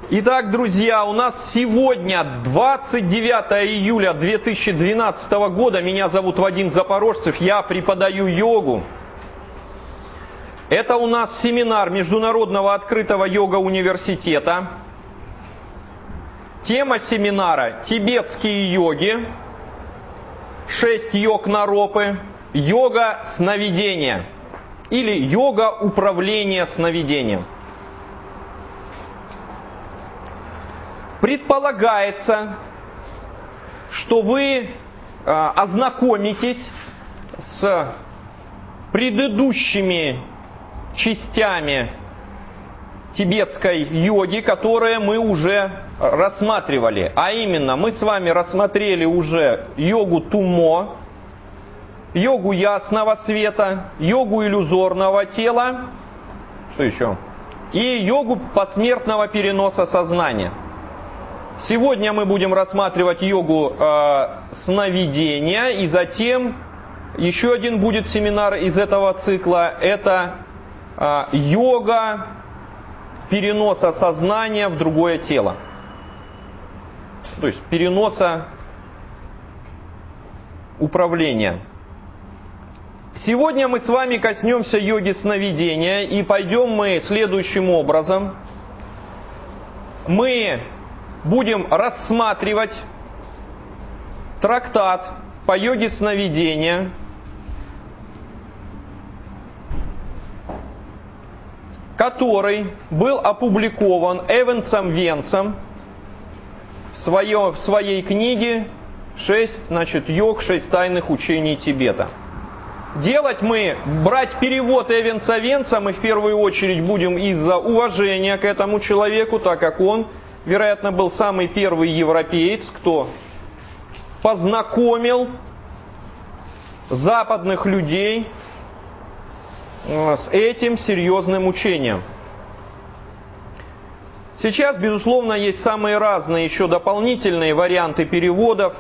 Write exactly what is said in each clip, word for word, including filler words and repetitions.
Итак, друзья, у нас сегодня двадцать девятое июля две тысячи двенадцатого года. Меня зовут Вадим Запорожцев, я преподаю йогу. Это у нас семинар Международного открытого йога-университета. Тема семинара – тибетские йоги, шесть йог-наропы, йога сновидения или йога управления сновидением. Предполагается, что вы э, ознакомитесь с предыдущими частями тибетской йоги, которые мы уже рассматривали. А именно, мы с вами рассмотрели уже йогу Тумо, йогу ясного света, йогу иллюзорного тела, что еще? И йогу посмертного переноса сознания. Сегодня мы будем рассматривать йогу э, сновидения, и затем еще один будет семинар из этого цикла. Это э, йога переноса сознания в другое тело. То есть переноса управления. Сегодня мы с вами коснемся йоги сновидения, и пойдем мы следующим образом. Мы будем рассматривать трактат по йоге сновидения, который был опубликован Эвансом Венсом в, свое, в своей книге «Шесть, значит, йог, шесть тайных учений Тибета». Делать мы, брать перевод Эванса Венса мы в первую очередь будем из-за уважения к этому человеку, так как он, вероятно, был самый первый европеец, кто познакомил западных людей с этим серьезным учением. Сейчас, безусловно, есть самые разные еще дополнительные варианты переводов.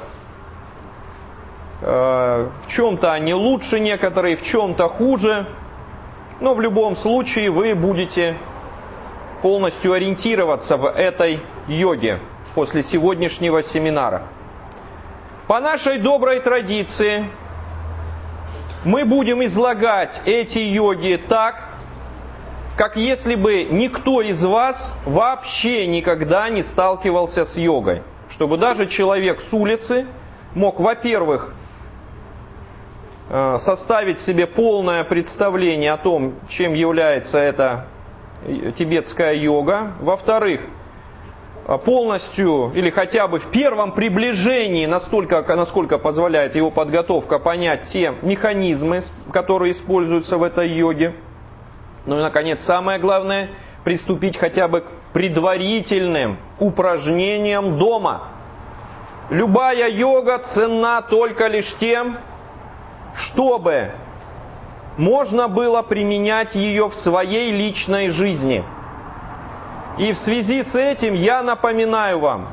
В чем-то они лучше некоторые, в чем-то хуже. Но в любом случае вы будете полностью ориентироваться в этой йоге после сегодняшнего семинара. По нашей доброй традиции мы будем излагать эти йоги так, как если бы никто из вас вообще никогда не сталкивался с йогой. Чтобы даже человек с улицы мог, во-первых, составить себе полное представление о том, чем является эта тибетская йога. Во-вторых, полностью или хотя бы в первом приближении, настолько, насколько позволяет его подготовка, понять те механизмы, которые используются в этой йоге. Ну и, наконец, самое главное, приступить хотя бы к предварительным упражнениям дома. Любая йога ценна только лишь тем, чтобы можно было применять ее в своей личной жизни. И в связи с этим я напоминаю вам,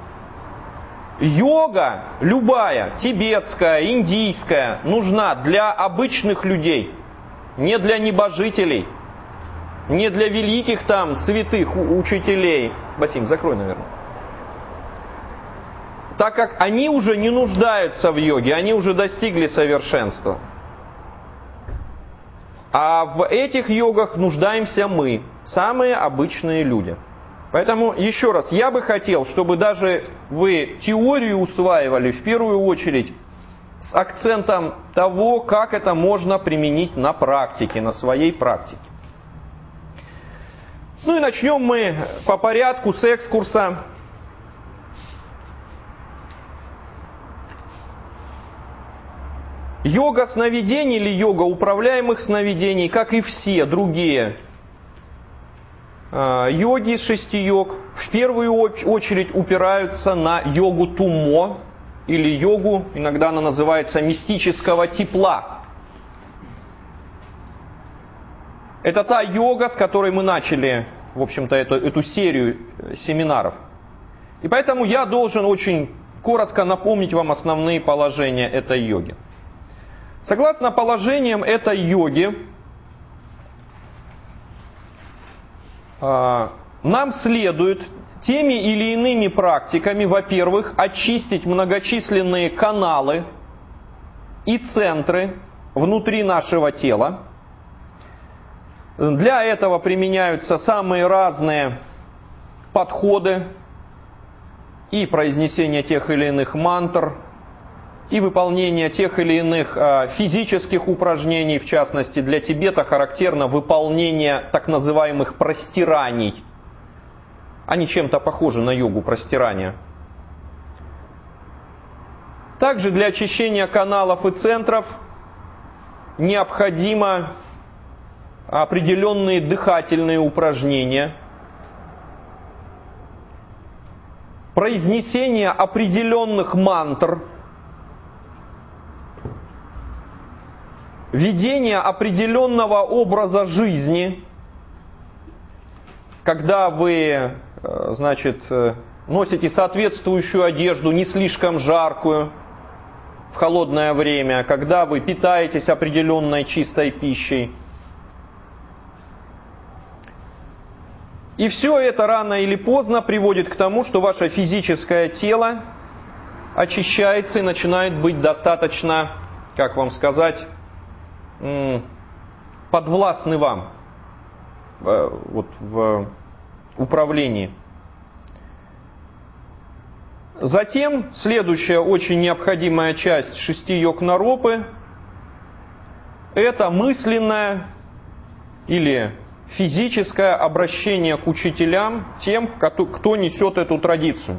йога, любая, тибетская, индийская, нужна для обычных людей, не для небожителей, не для великих там святых учителей. Басим, закрой, наверное. Так как они уже не нуждаются в йоге, они уже достигли совершенства. А в этих йогах нуждаемся мы, самые обычные люди. Поэтому, еще раз, я бы хотел, чтобы даже вы теорию усваивали в первую очередь с акцентом того, как это можно применить на практике, на своей практике. Ну и начнем мы по порядку с экскурса. Йога сновидений или йога управляемых сновидений, как и все другие э, йоги из шести йог, в первую очередь упираются на йогу Тумо, или йогу, иногда она называется мистического тепла. Это та йога, с которой мы начали, в общем-то, эту, эту серию семинаров. И поэтому я должен очень коротко напомнить вам основные положения этой йоги. Согласно положениям этой йоги, нам следует теми или иными практиками, во-первых, очистить многочисленные каналы и центры внутри нашего тела. Для этого применяются самые разные подходы и произнесение тех или иных мантр, и выполнение тех или иных э, физических упражнений. В частности, для Тибета характерно выполнение так называемых простираний. Они чем-то похожи на йогу простирания. Также для очищения каналов и центров необходимо определенные дыхательные упражнения, произнесение определенных мантр, ведение определенного образа жизни, когда вы, значит, носите соответствующую одежду, не слишком жаркую в холодное время, когда вы питаетесь определенной чистой пищей. И все это рано или поздно приводит к тому, что ваше физическое тело очищается и начинает быть достаточно, как вам сказать, подвластны вам вот, в управлении. Затем следующая очень необходимая часть шести йог-наропы – это мысленное или физическое обращение к учителям, тем, кто несет эту традицию.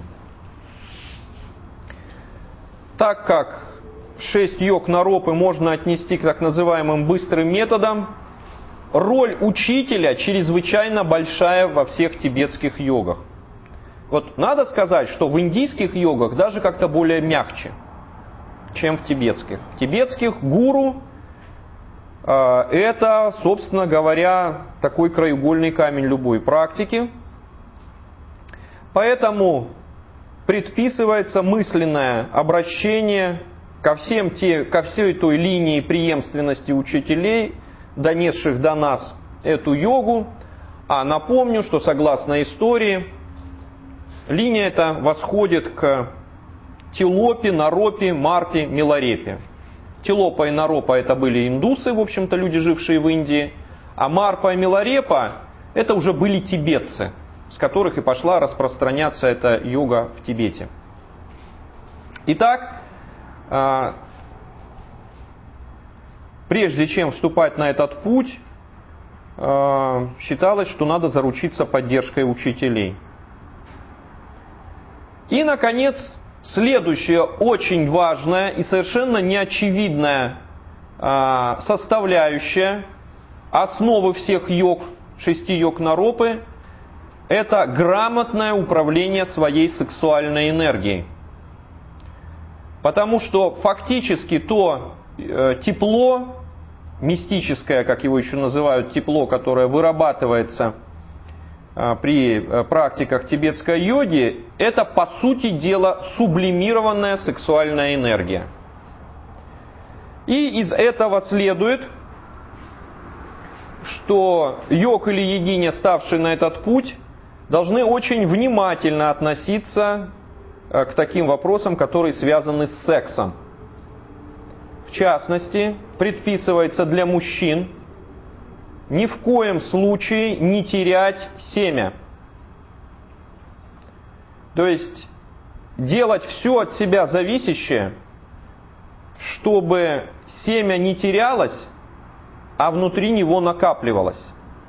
Так как шесть йог-наропы можно отнести к так называемым быстрым методам, роль учителя чрезвычайно большая во всех тибетских йогах. Вот надо сказать, что в индийских йогах даже как-то более мягче, чем в тибетских. В тибетских гуру э, это, собственно говоря, такой краеугольный камень любой практики. Поэтому предписывается мысленное обращение ко, всем те, ко всей той линии преемственности учителей, донесших до нас эту йогу. А напомню, что согласно истории, линия эта восходит к Тилопе, Наропе, Марпе, Миларепе. Тилопа и Наропа это были индусы, в общем-то, люди, жившие в Индии. А Марпа и Миларепа это уже были тибетцы, с которых и пошла распространяться эта йога в Тибете. Итак, прежде чем вступать на этот путь, считалось, что надо заручиться поддержкой учителей. И, наконец, следующая очень важная и совершенно неочевидная составляющая основы всех йог, шести йог-наропы, это грамотное управление своей сексуальной энергией. Потому что фактически то э, тепло, мистическое, как его еще называют, тепло, которое вырабатывается э, при э, практиках тибетской йоги, это по сути дела сублимированная сексуальная энергия. И из этого следует, что йог или йогиня, ставшие на этот путь, должны очень внимательно относиться к таким вопросам, которые связаны с сексом. В частности, предписывается для мужчин ни в коем случае не терять семя. То есть делать все от себя зависящее, чтобы семя не терялось, а внутри него накапливалось.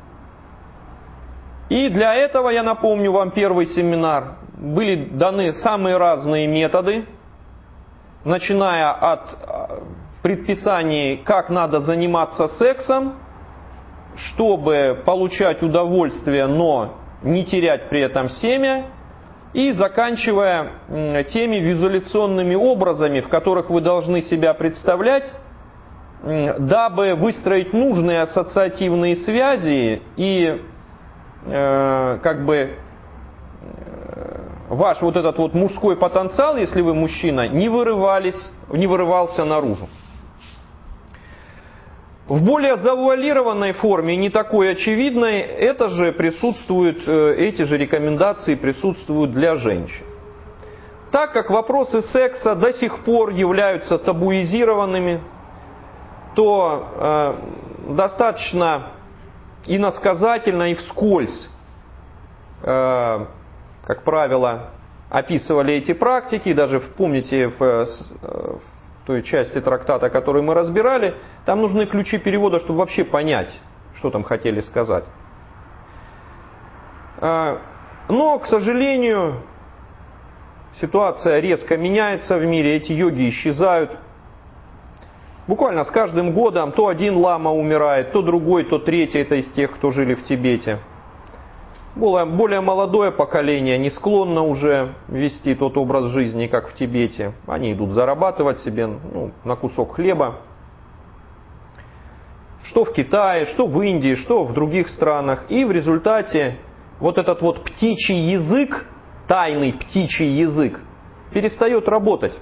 И для этого, я напомню вам первый семинар, были даны самые разные методы, начиная от предписаний, как надо заниматься сексом, чтобы получать удовольствие, но не терять при этом семя, и заканчивая теми визуляционными образами, в которых вы должны себя представлять, дабы выстроить нужные ассоциативные связи и э, как бы ваш вот этот вот мужской потенциал, если вы мужчина, не вырывались, не вырывался наружу. В более завуалированной форме, не такой очевидной, это же присутствует, эти же рекомендации присутствуют для женщин. Так как вопросы секса до сих пор являются табуизированными, то э, достаточно иносказательно и вскользь, э, как правило, описывали эти практики. Даже помните в, в той части трактата, которую мы разбирали, там нужны ключи перевода, чтобы вообще понять, что там хотели сказать. Но, к сожалению, ситуация резко меняется в мире, эти йоги исчезают. Буквально с каждым годом то один лама умирает, то другой, то третий, это из тех, кто жили в Тибете. Более, более молодое поколение не склонно уже вести тот образ жизни, как в Тибете. Они идут зарабатывать себе ну, на кусок хлеба. Что в Китае, что в Индии, что в других странах. И в результате вот этот вот птичий язык, тайный птичий язык, перестает работать.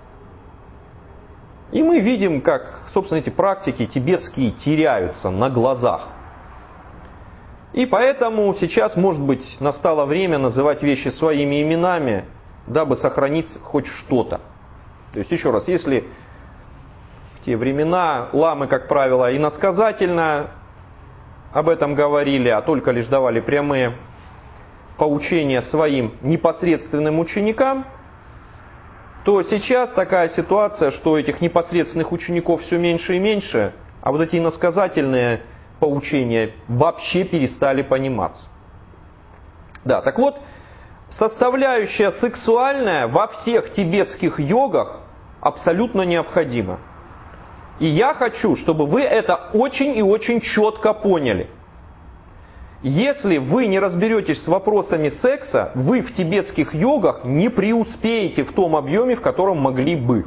И мы видим, как, собственно, эти практики тибетские теряются на глазах. И поэтому сейчас, может быть, настало время называть вещи своими именами, дабы сохранить хоть что-то. То есть, еще раз, если в те времена ламы, как правило, иносказательно об этом говорили, а только лишь давали прямые поучения своим непосредственным ученикам, то сейчас такая ситуация, что этих непосредственных учеников все меньше и меньше, а вот эти иносказательные поучения вообще перестали пониматься. Да, так вот, составляющая сексуальная во всех тибетских йогах абсолютно необходима. И я хочу, чтобы вы это очень и очень четко поняли. Если вы не разберетесь с вопросами секса, вы в тибетских йогах не преуспеете в том объеме, в котором могли бы.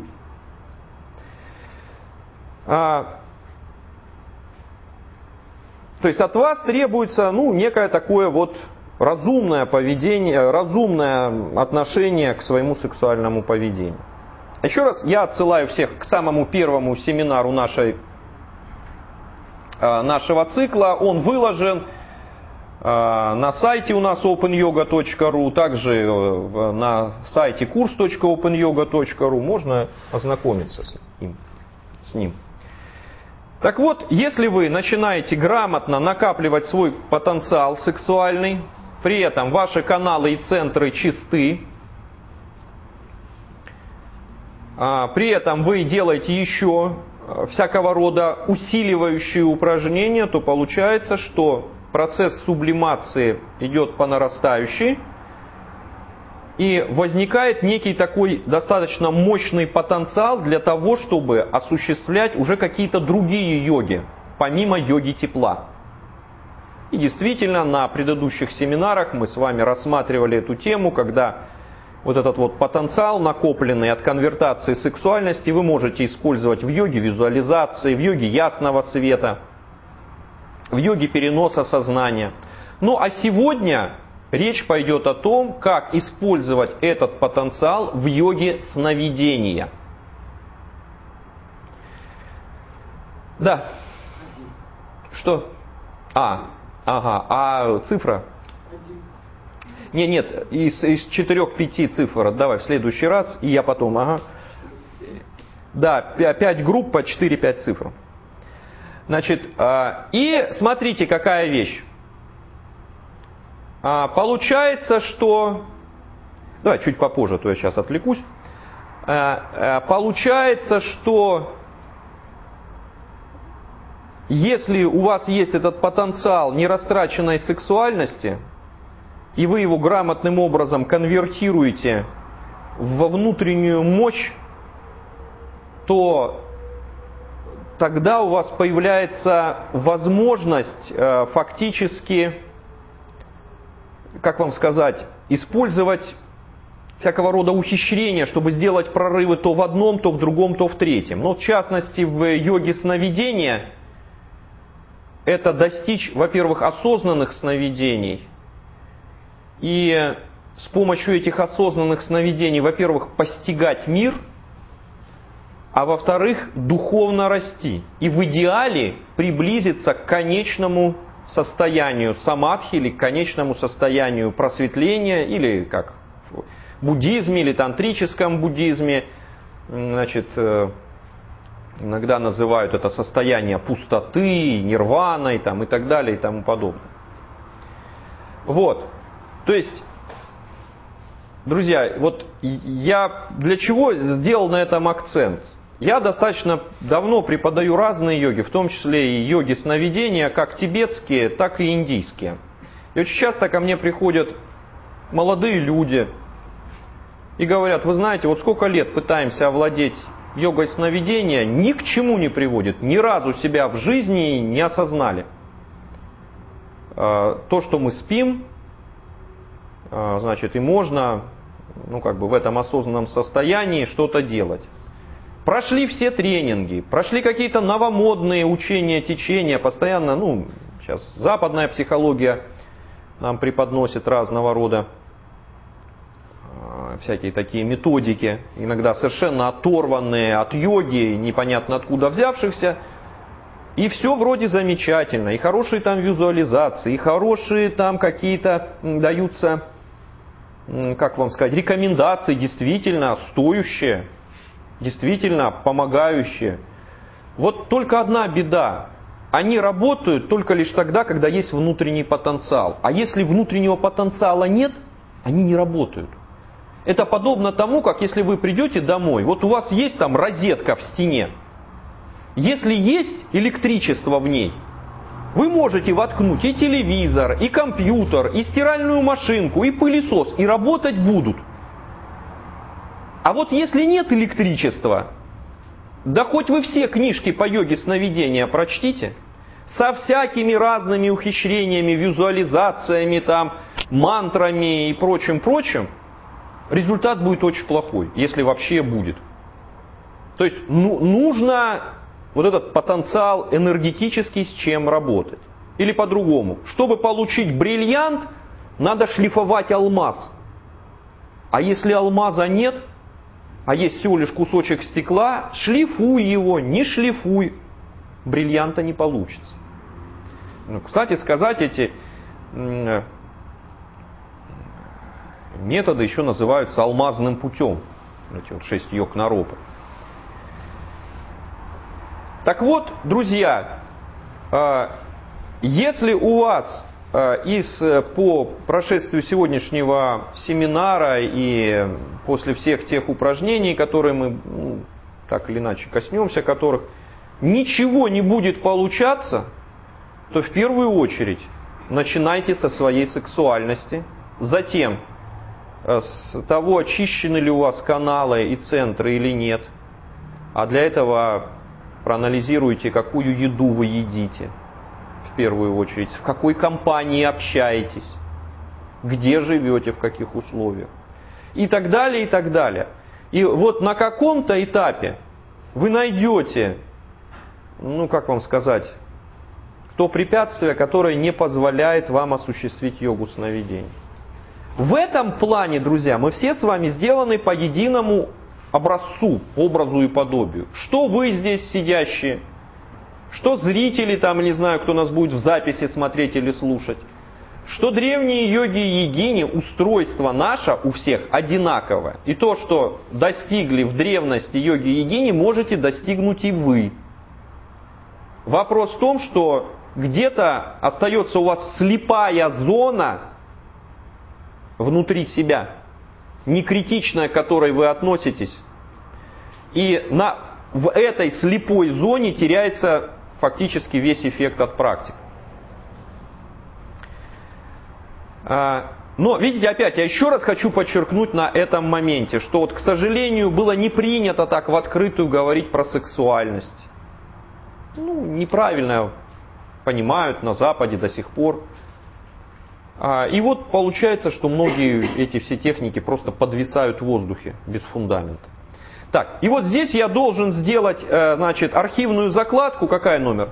А, то есть от вас требуется ну, некое такое вот разумное поведение, разумное отношение к своему сексуальному поведению. Еще раз я отсылаю всех к самому первому семинару нашей, нашего цикла. Он выложен на сайте у нас open yoga точка ру, также на сайте курс точка open yoga точка ру можно ознакомиться с ним. С ним. Так вот, если вы начинаете грамотно накапливать свой потенциал сексуальный, при этом ваши каналы и центры чисты, при этом вы делаете еще всякого рода усиливающие упражнения, то получается, что процесс сублимации идет по нарастающей, и возникает некий такой достаточно мощный потенциал для того, чтобы осуществлять уже какие-то другие йоги, помимо йоги тепла. И действительно, на предыдущих семинарах мы с вами рассматривали эту тему, когда вот этот вот потенциал, накопленный от конвертации сексуальности, вы можете использовать в йоге визуализации, в йоге ясного света, в йоге переноса сознания. Ну а сегодня речь пойдет о том, как использовать этот потенциал в йоге сновидения. Да. Что? А, ага, а цифра? Не, нет, из, из четырех-пяти цифр давай в следующий раз, и я потом, ага. Да, пять групп по четыре-пять цифр. Значит, и смотрите, какая вещь. Получается, что... Давай чуть попозже, а то я сейчас отвлекусь. Получается, что если у вас есть этот потенциал нерастраченной сексуальности, и вы его грамотным образом конвертируете во внутреннюю мощь, то тогда у вас появляется возможность э, фактически, как вам сказать, использовать всякого рода ухищрения, чтобы сделать прорывы то в одном, то в другом, то в третьем. Но в частности в йоге сновидения это достичь, во-первых, осознанных сновидений. И с помощью этих осознанных сновидений, во-первых, постигать мир, а во-вторых, духовно расти. И в идеале приблизиться к конечному состоянию самадхи или к конечному состоянию просветления, или как в буддизме или тантрическом буддизме, значит, иногда называют это состояние пустоты, нирваной там, и так далее и тому подобное. Вот. То есть, друзья, вот я для чего сделал на этом акцент? Я достаточно давно преподаю разные йоги, в том числе и йоги сновидения, как тибетские, так и индийские. И очень часто ко мне приходят молодые люди и говорят: вы знаете, вот сколько лет пытаемся овладеть йогой сновидения, ни к чему не приводит, ни разу себя в жизни не осознали. То, что мы спим, значит, и можно, ну, как бы в этом осознанном состоянии что-то делать. Прошли все тренинги, прошли какие-то новомодные учения, течения, постоянно, ну, сейчас западная психология нам преподносит разного рода всякие такие методики, иногда совершенно оторванные от йоги, непонятно откуда взявшихся. И все вроде замечательно, и хорошие там визуализации, и хорошие там какие-то даются, как вам сказать, рекомендации, действительно стоящие, действительно помогающие. Вот только одна беда. Они работают только лишь тогда, когда есть внутренний потенциал. А если внутреннего потенциала нет, они не работают. Это подобно тому, как если вы придете домой, вот у вас есть там розетка в стене. Если есть электричество в ней, вы можете воткнуть и телевизор, и компьютер, и стиральную машинку, и пылесос, и работать будут. А вот если нет электричества, да хоть вы все книжки по йоге сновидения прочтите, со всякими разными ухищрениями, визуализациями, там, мантрами и прочим-прочим, результат будет очень плохой, если вообще будет. То есть ну, нужно вот этот потенциал энергетический с чем работать. Или по-другому. Чтобы получить бриллиант, надо шлифовать алмаз. А если алмаза нет, а есть всего лишь кусочек стекла, шлифуй его, не шлифуй, бриллианта не получится. Ну, кстати сказать, эти методы еще называются алмазным путем. Эти вот шесть йог наропа. Так вот, друзья, если у вас из, по прошествию сегодняшнего семинара и после всех тех упражнений, которые мы ну, так или иначе коснемся, которых ничего не будет получаться, то в первую очередь начинайте со своей сексуальности, затем с того, очищены ли у вас каналы и центры или нет, а для этого проанализируйте, какую еду вы едите, в первую очередь, в какой компании общаетесь, где живете, в каких условиях, и так далее, и так далее. И вот на каком-то этапе вы найдете, ну как вам сказать, то препятствие, которое не позволяет вам осуществить йогу сновидений. В этом плане, друзья, мы все с вами сделаны по единому образцу, образу и подобию. Что вы здесь сидящие, что зрители там, не знаю, кто нас будет в записи смотреть или слушать, что древние йоги и йогини, устройство наше у всех одинаковое. И то, что достигли в древности йоги и йогини, можете достигнуть и вы. Вопрос в том, что где-то остается у вас слепая зона внутри себя, не критичная, к которой вы относитесь. И на, в этой слепой зоне теряется фактически весь эффект от практик. Но, видите, опять, я еще раз хочу подчеркнуть на этом моменте, что вот, к сожалению, было не принято так в открытую говорить про сексуальность. Ну, неправильно понимают на Западе до сих пор. И вот получается, что многие эти все техники просто подвисают в воздухе без фундамента. Так, и вот здесь я должен сделать, значит, архивную закладку. Какая номер?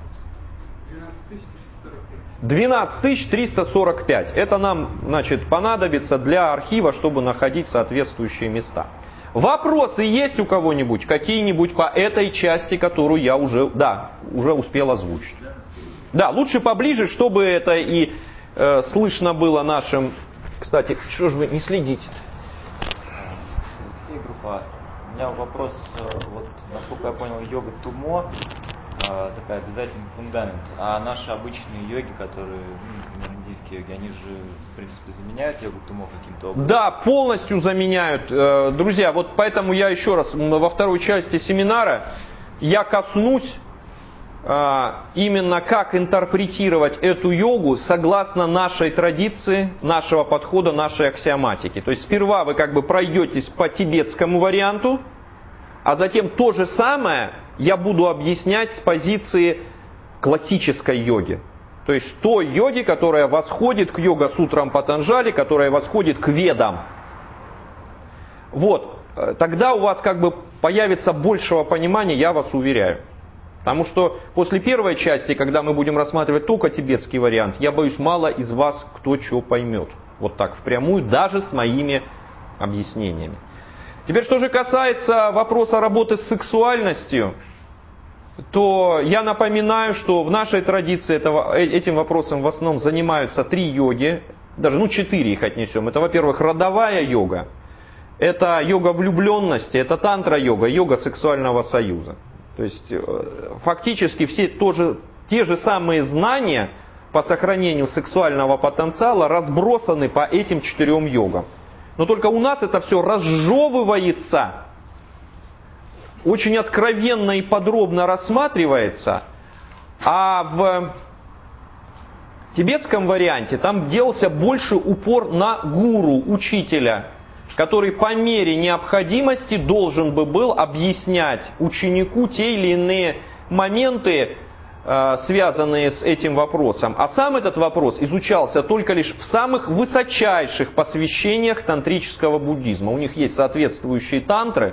двенадцать тысяч триста сорок пять. Это нам, значит, понадобится для архива, чтобы находить соответствующие места. Вопросы есть у кого-нибудь? Какие-нибудь по этой части, которую я уже, да, уже успел озвучить? Да, лучше поближе, чтобы это и э, слышно было нашим... Кстати, что же вы не следите? Алексей, группа Астра. У меня вопрос, вот, насколько я понял, йога тумо, э, такая обязательный фундамент. А наши обычные йоги, которые, ну, например, индийские йоги, они же, в принципе, заменяют йогу тумо каким-то образом? Да, полностью заменяют. Э, друзья, вот поэтому я еще раз во второй части семинара я коснусь именно как интерпретировать эту йогу согласно нашей традиции, нашего подхода, нашей аксиоматики. То есть сперва вы как бы пройдетесь по тибетскому варианту, а затем то же самое я буду объяснять с позиции классической йоги. То есть той йоги, которая восходит к йога-сутрам Патанджали, которая восходит к ведам. Вот, тогда у вас как бы появится большего понимания, я вас уверяю. Потому что после первой части, когда мы будем рассматривать только тибетский вариант, я боюсь, мало из вас кто что поймет. Вот так впрямую, даже с моими объяснениями. Теперь, что же касается вопроса работы с сексуальностью, то я напоминаю, что в нашей традиции этого, этим вопросом в основном занимаются три йоги, даже ну четыре их отнесем. Это, во-первых, родовая йога, это йога влюбленности, это тантра-йога, йога сексуального союза. То есть фактически все тоже, те же самые знания по сохранению сексуального потенциала разбросаны по этим четырем йогам. Но только у нас это все разжевывается, очень откровенно и подробно рассматривается, а в тибетском варианте там делался больше упор на гуру, учителя, который по мере необходимости должен бы был объяснять ученику те или иные моменты, связанные с этим вопросом. А сам этот вопрос изучался только лишь в самых высочайших посвящениях тантрического буддизма. У них есть соответствующие тантры,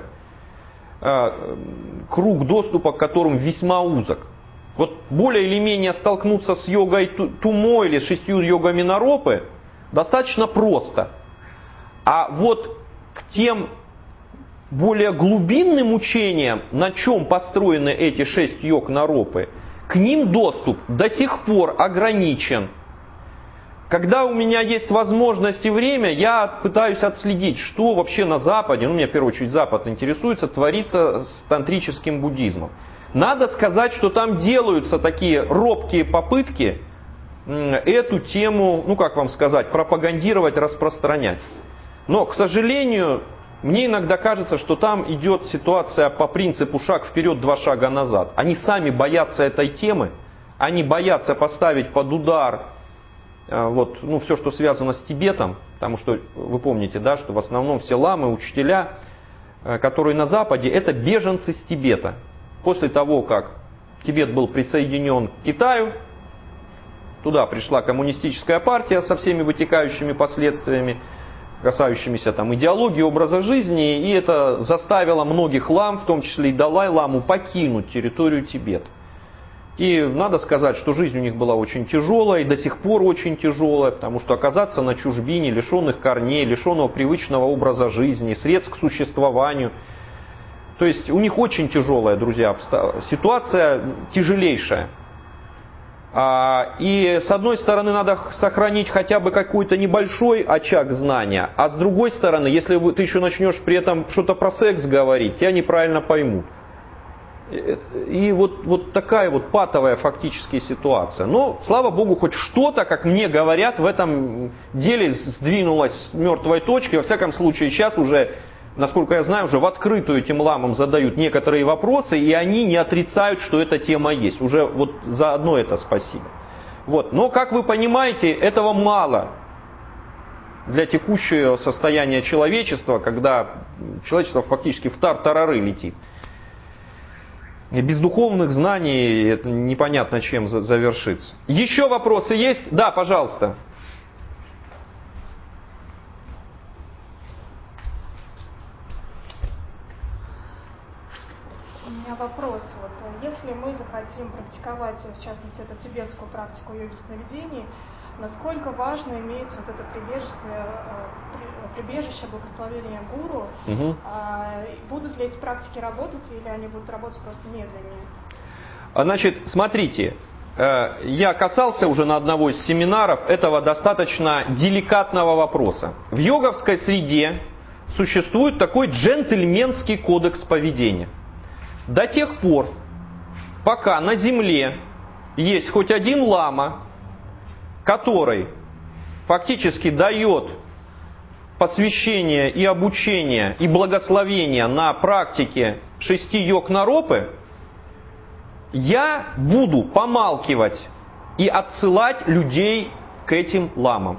круг доступа к которым весьма узок. Вот более или менее столкнуться с йогой тумо или с шестью йогами наропы достаточно просто. А вот к тем более глубинным учениям, на чем построены эти шесть йог наропы, к ним доступ до сих пор ограничен. Когда у меня есть возможность и время, я пытаюсь отследить, что вообще на Западе, ну меня в первую очередь Запад интересуется, творится с тантрическим буддизмом. Надо сказать, что там делаются такие робкие попытки эту тему, ну как вам сказать, пропагандировать, распространять. Но, к сожалению, мне иногда кажется, что там идет ситуация по принципу шаг вперед, два шага назад. Они сами боятся этой темы, они боятся поставить под удар вот, ну, все, что связано с Тибетом, потому что вы помните, да, что в основном все ламы, учителя, которые на Западе, это беженцы с Тибета. После того, как Тибет был присоединен к Китаю, туда пришла коммунистическая партия со всеми вытекающими последствиями, касающимися там идеологии, образа жизни, и это заставило многих лам, в том числе и Далай-ламу, покинуть территорию Тибета. И надо сказать, что жизнь у них была очень тяжелая, и до сих пор очень тяжелая, потому что оказаться на чужбине, лишенных корней, лишенного привычного образа жизни, средств к существованию. То есть у них очень тяжелая, друзья, ситуация тяжелейшая. И с одной стороны надо сохранить хотя бы какой-то небольшой очаг знания, а с другой стороны, если ты еще начнешь при этом что-то про секс говорить, тебя неправильно поймут. И вот, вот такая вот патовая фактически ситуация. Но, слава Богу, хоть что-то, как мне говорят, в этом деле сдвинулось с мертвой точки. Во всяком случае, сейчас уже, насколько я знаю, уже в открытую этим ламам задают некоторые вопросы, и они не отрицают, что эта тема есть. Уже вот заодно это спасибо. Вот. Но, как вы понимаете, этого мало для текущего состояния человечества, когда человечество фактически в тар-тарары летит. И без духовных знаний это непонятно чем завершится. Еще вопросы есть? Да, пожалуйста. У меня вопрос. Вот, если мы захотим практиковать, в частности, эту тибетскую практику йоги сновидений, насколько важно иметь вот это прибежище прибежище, благословения гуру. Угу. А, будут ли эти практики работать, или они будут работать просто медленнее? Значит, смотрите, я касался уже на одного из семинаров этого достаточно деликатного вопроса. В йоговской среде существует такой джентльменский кодекс поведения. До тех пор, пока на земле есть хоть один лама, который фактически дает посвящение и обучение и благословение на практике шести йог-наропы, я буду помалкивать и отсылать людей к этим ламам.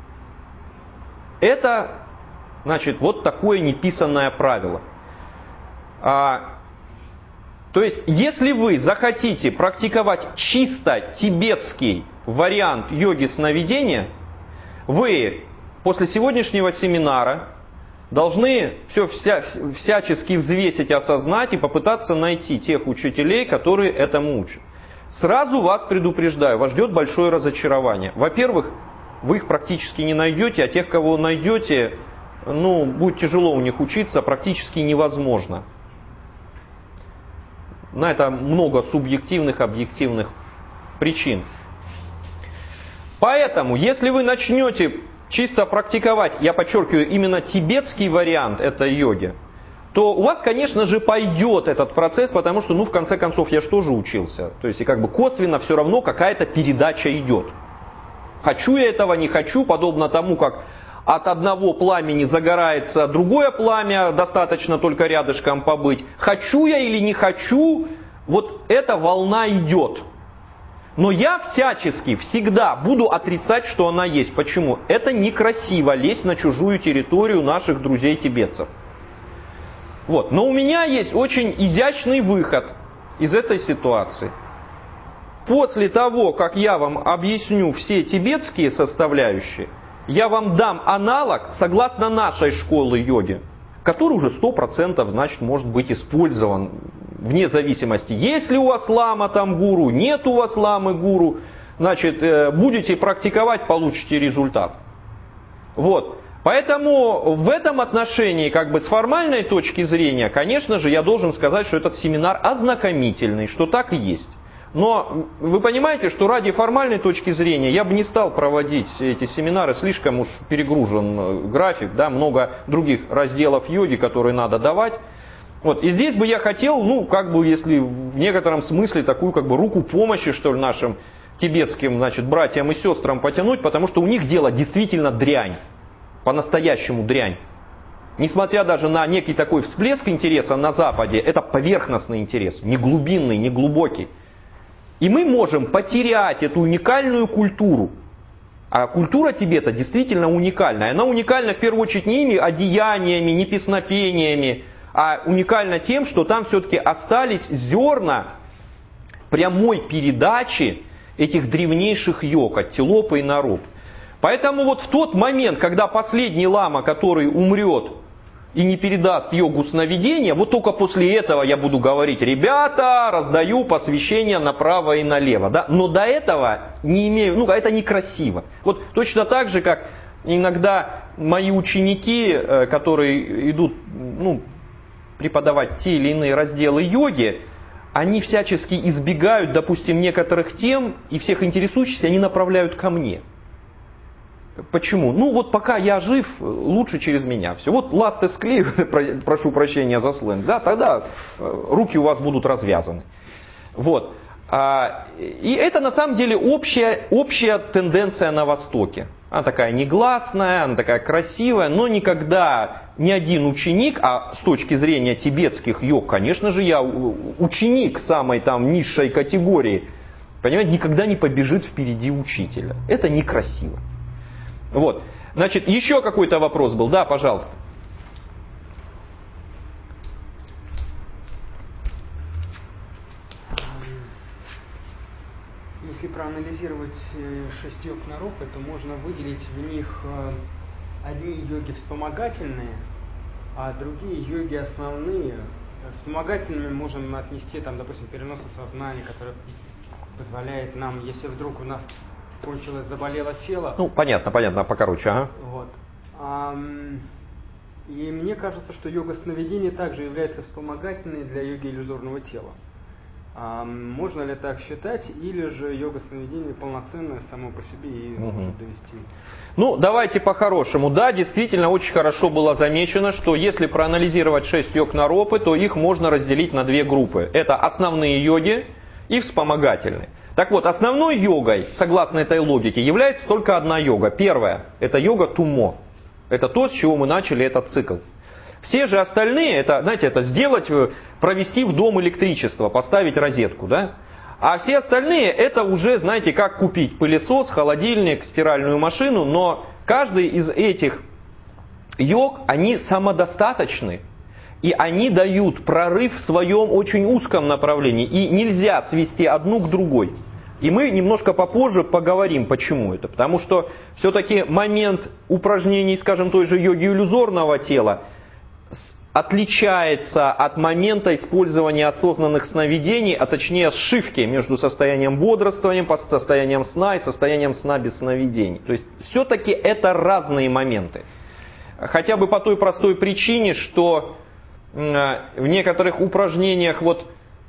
Это, значит, вот такое неписанное правило. А, то есть, если вы захотите практиковать чисто тибетский вариант йоги сновидения, вы после сегодняшнего семинара должны все вся, всячески взвесить, осознать и попытаться найти тех учителей, которые этому учат. Сразу вас предупреждаю, вас ждет большое разочарование. Во-первых, вы их практически не найдете, а тех, кого найдете, ну, будет тяжело у них учиться, практически невозможно. На это много субъективных, объективных причин. Поэтому, если вы начнете чисто практиковать, я подчеркиваю, именно тибетский вариант этой йоги, то у вас, конечно же, пойдет этот процесс, потому что, ну, в конце концов, я же тоже учился. То есть, и как бы косвенно все равно какая-то передача идет. Хочу я этого, не хочу, подобно тому, как от одного пламени загорается другое пламя, достаточно только рядышком побыть. Хочу я или не хочу, вот эта волна идет. Но я всячески, всегда буду отрицать, что она есть. Почему? Это некрасиво лезть на чужую территорию наших друзей-тибетцев. Вот. Но у меня есть очень изящный выход из этой ситуации. После того, как я вам объясню все тибетские составляющие, я вам дам аналог согласно нашей школы йоги, который уже сто процентов, значит, может быть использован вне зависимости, есть ли у вас лама там гуру, нет у вас ламы гуру, значит, будете практиковать, получите результат. Вот. Поэтому в этом отношении, как бы с формальной точки зрения, конечно же, я должен сказать, что этот семинар ознакомительный, что так и есть. Но вы понимаете, что ради формальной точки зрения я бы не стал проводить эти семинары, слишком уж перегружен график, да, много других разделов йоги, которые надо давать. Вот. И здесь бы я хотел, ну, как бы, если в некотором смысле такую, как бы, руку помощи, что ли, нашим тибетским, значит, братьям и сестрам потянуть, потому что у них дело действительно дрянь, по-настоящему дрянь. Несмотря даже на некий такой всплеск интереса на Западе, это поверхностный интерес, не глубинный, не глубокий. И мы можем потерять эту уникальную культуру. А культура Тибета действительно уникальная. Она уникальна в первую очередь не ими одеяниями, не песнопениями, а уникальна тем, что там все-таки остались зерна прямой передачи этих древнейших йог от Тилопа и Нароп. Поэтому вот в тот момент, когда последний лама, который умрет и не передаст йогу сновидения, вот только после этого я буду говорить: ребята, раздаю посвящение направо и налево. Да? Но до этого не имею, ну это некрасиво. Вот точно так же, как иногда мои ученики, которые идут, ну, преподавать те или иные разделы йоги, они всячески избегают, допустим, некоторых тем, и всех интересующихся они направляют ко мне. Почему? Ну вот пока я жив, лучше через меня все. Вот ласты склею, прошу прощения за сленг, да, тогда руки у вас будут развязаны. Вот. И это на самом деле общая, общая тенденция на Востоке. Она такая негласная, она такая красивая, но никогда ни один ученик, а с точки зрения тибетских йог, конечно же, я ученик самой там низшей категории, понимаете, никогда не побежит впереди учителя. Это некрасиво. Вот. Значит, еще какой-то вопрос был. Да, пожалуйста. Если проанализировать шесть йог Наропы, то можно выделить в них одни йоги вспомогательные, а другие йоги основные. Вспомогательными можем отнести, там, допустим, переносы сознания, который позволяет нам, если вдруг у нас кончилось, заболело тело. Ну, понятно, понятно, покороче, ага. Вот. И мне кажется, что йога сновидения также является вспомогательной для йоги иллюзорного тела. Можно ли так считать, или же йога сновидения полноценная само по себе и угу. может довести? Ну, давайте по-хорошему. Да, действительно, очень хорошо было замечено, что если проанализировать шесть йог наропы, то их можно разделить на две группы. Это основные йоги и вспомогательные. Так вот, основной йогой, согласно этой логике, является только одна йога. Первая – это йога тумо. Это то, с чего мы начали этот цикл. Все же остальные, это, знаете, это сделать, провести в дом электричество, поставить розетку, да? А все остальные, это уже, знаете, как купить пылесос, холодильник, стиральную машину, но каждый из этих йог, они самодостаточны, и они дают прорыв в своем очень узком направлении, и нельзя свести одну к другой. И мы немножко попозже поговорим, почему это. Потому что все-таки момент упражнений, скажем, той же йоги иллюзорного тела отличается от момента использования осознанных сновидений, а точнее сшивки между состоянием бодрствования, состоянием сна и состоянием сна без сновидений. То есть все-таки это разные моменты. Хотя бы по той простой причине, что в некоторых упражнениях вот,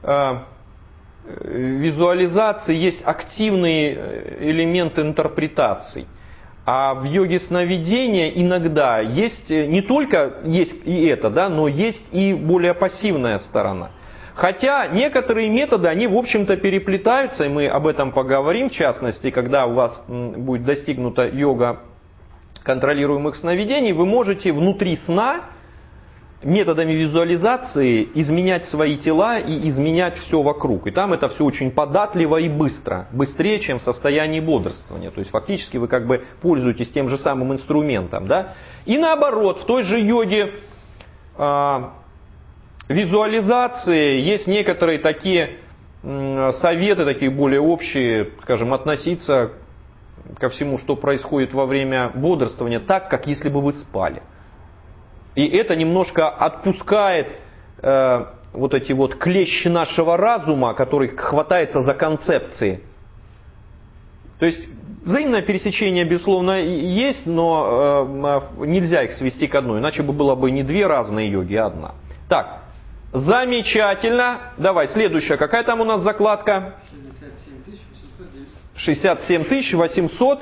визуализации есть активные элементы интерпретаций. А в йоге сновидения иногда есть не только есть и это, да, но есть и более пассивная сторона. Хотя некоторые методы, они в общем-то переплетаются, и мы об этом поговорим, в частности, когда у вас будет достигнута йога контролируемых сновидений, вы можете внутри сна методами визуализации изменять свои тела и изменять все вокруг. И там это все очень податливо и быстро. Быстрее, чем в состоянии бодрствования. То есть фактически вы как бы пользуетесь тем же самым инструментом. Да? И наоборот, в той же йоге э, визуализации есть некоторые такие э, советы, такие более общие, скажем, относиться ко всему, что происходит во время бодрствования, так, как если бы вы спали. И это немножко отпускает э, вот эти вот клещи нашего разума, который хватается за концепции. То есть взаимное пересечение, безусловно, есть, но э, нельзя их свести к одной, иначе бы было бы не две разные йоги, а одна. Так, замечательно. Давай, следующая. Какая там у нас закладка? шестьдесят семь тысяч восемьсот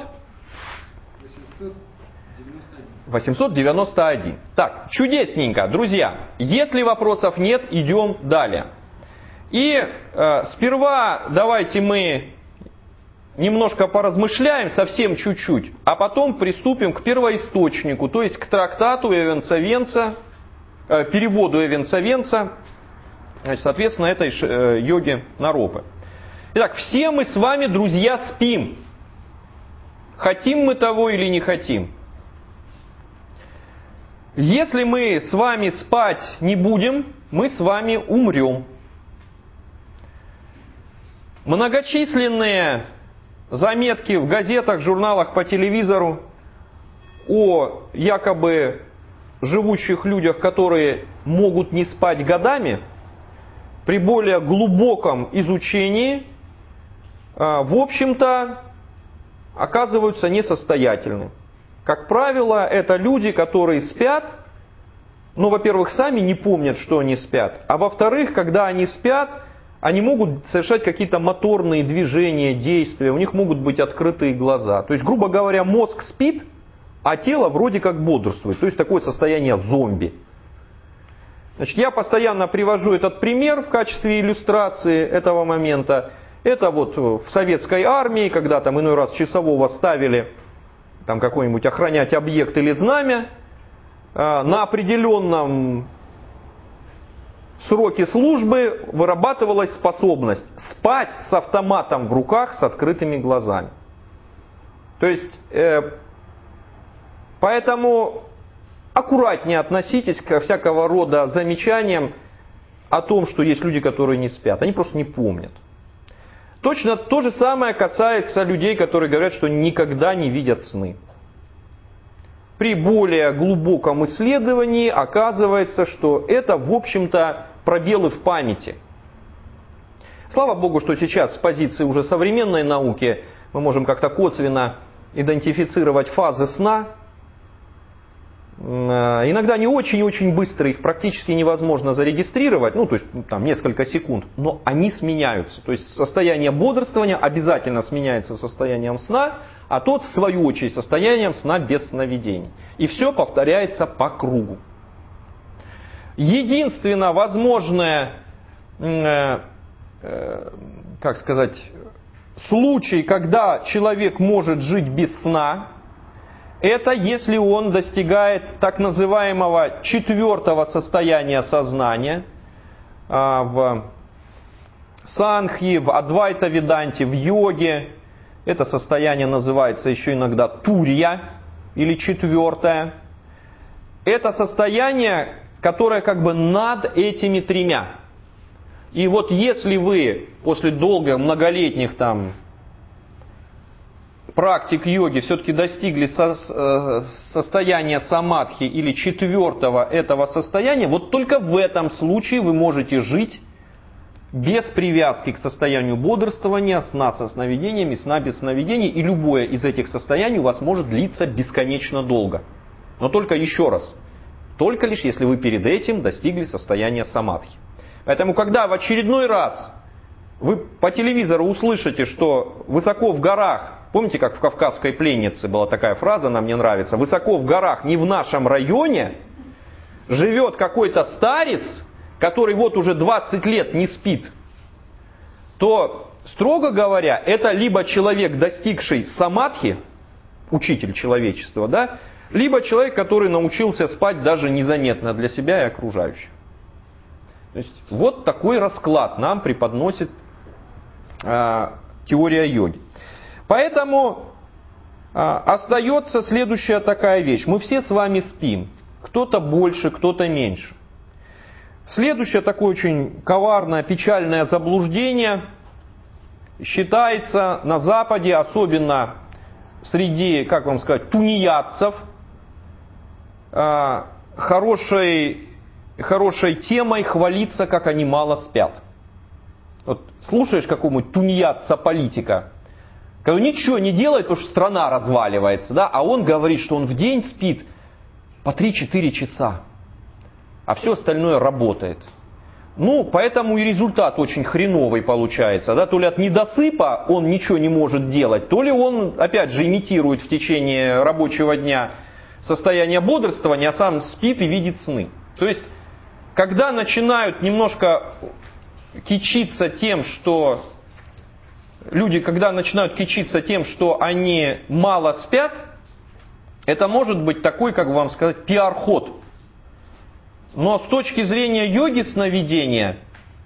восемьсот девяносто один. Так, чудесненько, друзья. Если вопросов нет, идем далее. И э, сперва давайте мы немножко поразмышляем, совсем чуть-чуть, а потом приступим к первоисточнику, то есть к трактату Эвенса Венца, э, переводу Эвенса Венца, значит, соответственно, этой э, йоги Наропы. Итак, все мы с вами, друзья, спим. Хотим мы того или не хотим. Если мы с вами спать не будем, мы с вами умрем. Многочисленные заметки в газетах, журналах, по телевизору о якобы живущих людях, которые могут не спать годами, при более глубоком изучении, в общем-то, оказываются несостоятельны. Как правило, это люди, которые спят, ну, во-первых, сами не помнят, что они спят, а во-вторых, когда они спят, они могут совершать какие-то моторные движения, действия, у них могут быть открытые глаза. То есть, грубо говоря, мозг спит, а тело вроде как бодрствует. То есть, такое состояние зомби. Значит, я постоянно привожу этот пример в качестве иллюстрации этого момента. Это вот в советской армии, когда там иной раз часового ставили там какой-нибудь охранять объект или знамя, на определенном сроке службы вырабатывалась способность спать с автоматом в руках с открытыми глазами. То есть, э, поэтому аккуратнее относитесь ко всякого рода замечаниям о том, что есть люди, которые не спят. Они просто не помнят. Точно то же самое касается людей, которые говорят, что никогда не видят сны. При более глубоком исследовании оказывается, что это, в общем-то, пробелы в памяти. Слава Богу, что сейчас с позиции уже современной науки мы можем как-то косвенно идентифицировать фазы сна. Иногда не очень-очень быстро, их практически невозможно зарегистрировать, ну то есть там несколько секунд, но они сменяются. То есть состояние бодрствования обязательно сменяется состоянием сна, а тот в свою очередь состоянием сна без сновидений. И все повторяется по кругу. Единственно возможное, э, э, как сказать, случай, когда человек может жить без сна, это если он достигает так называемого четвертого состояния сознания в санхи, в адвайта-веданте, в йоге. Это состояние называется еще иногда турья или четвертое. Это состояние, которое как бы над этими тремя. И вот если вы после долгих многолетних там практик йоги все-таки достигли со, состояния самадхи или четвертого этого состояния, вот только в этом случае вы можете жить без привязки к состоянию бодрствования, сна со сновидениями, сна без сновидений, и любое из этих состояний у вас может длиться бесконечно долго. Но только еще раз, только лишь если вы перед этим достигли состояния самадхи. Поэтому, когда в очередной раз вы по телевизору услышите, что высоко в горах, помните, как в «Кавказской пленнице» была такая фраза, она мне нравится, высоко в горах, не в нашем районе, живет какой-то старец, который вот уже двадцать лет не спит, то, строго говоря, это либо человек, достигший самадхи, учитель человечества, да, либо человек, который научился спать даже незаметно для себя и окружающих. То есть вот такой расклад нам преподносит э, теория йоги. Поэтому э, остается следующая такая вещь. Мы все с вами спим. Кто-то больше, кто-то меньше. Следующее такое очень коварное, печальное заблуждение. Считается на Западе, особенно среди, как вам сказать, тунеядцев, э, хорошей, хорошей темой хвалиться, как они мало спят. Вот слушаешь какого-нибудь тунеядца-политика, который ничего не делает, потому что страна разваливается, да, а он говорит, что он в день спит по три-четыре часа, а все остальное работает. Ну, поэтому и результат очень хреновый получается. Да? То ли от недосыпа он ничего не может делать, то ли он, опять же, имитирует в течение рабочего дня состояние бодрствования, а сам спит и видит сны. То есть, когда начинают немножко кичиться тем, что люди, когда начинают кичиться тем, что они мало спят, это может быть такой, как бы вам сказать, пиар-ход. Но с точки зрения йоги сновидения,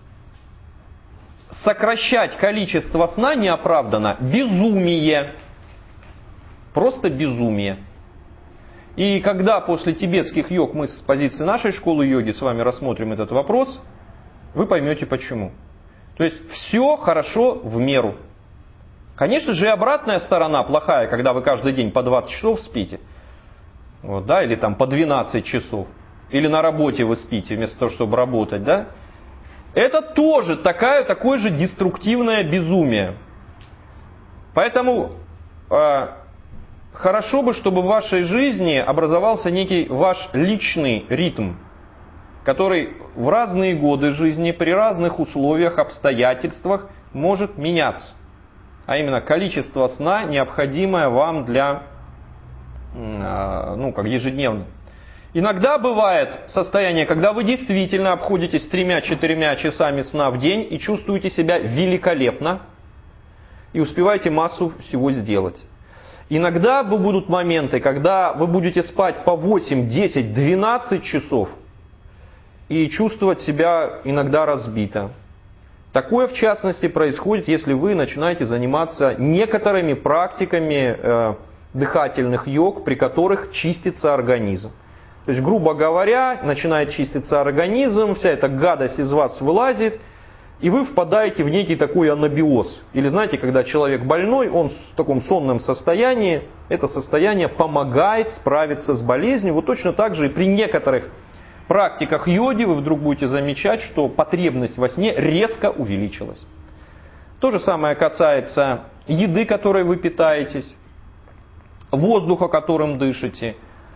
сокращать количество сна неоправданно безумие. Просто безумие. И когда после тибетских йог мы с позиции нашей школы йоги с вами рассмотрим этот вопрос, вы поймете почему. То есть все хорошо в меру. Конечно же и обратная сторона плохая, когда вы каждый день по двадцать часов спите. Вот, да, или там по двенадцать часов. Или на работе вы спите, вместо того, чтобы работать, да? Это тоже такая, такое же деструктивное безумие. Поэтому э, хорошо бы, чтобы в вашей жизни образовался некий ваш личный ритм, который в разные годы жизни, при разных условиях, обстоятельствах может меняться. А именно количество сна, необходимое вам для, э, ну, как ежедневно. Иногда бывает состояние, когда вы действительно обходитесь тремя-четырьмя часами сна в день и чувствуете себя великолепно и успеваете массу всего сделать. Иногда будут моменты, когда вы будете спать по восемь, десять, двенадцать часов и чувствовать себя иногда разбито. Такое, в частности, происходит, если вы начинаете заниматься некоторыми практиками э, дыхательных йог, при которых чистится организм. То есть, грубо говоря, начинает чиститься организм, вся эта гадость из вас вылазит, и вы впадаете в некий такой анабиоз. Или знаете, когда человек больной, он в таком сонном состоянии, это состояние помогает справиться с болезнью. Вот точно так же и при некоторых практиках йоги вы вдруг будете замечать, что потребность во сне резко увеличилась. То же самое касается еды, которой вы питаетесь, воздуха, которым дышите,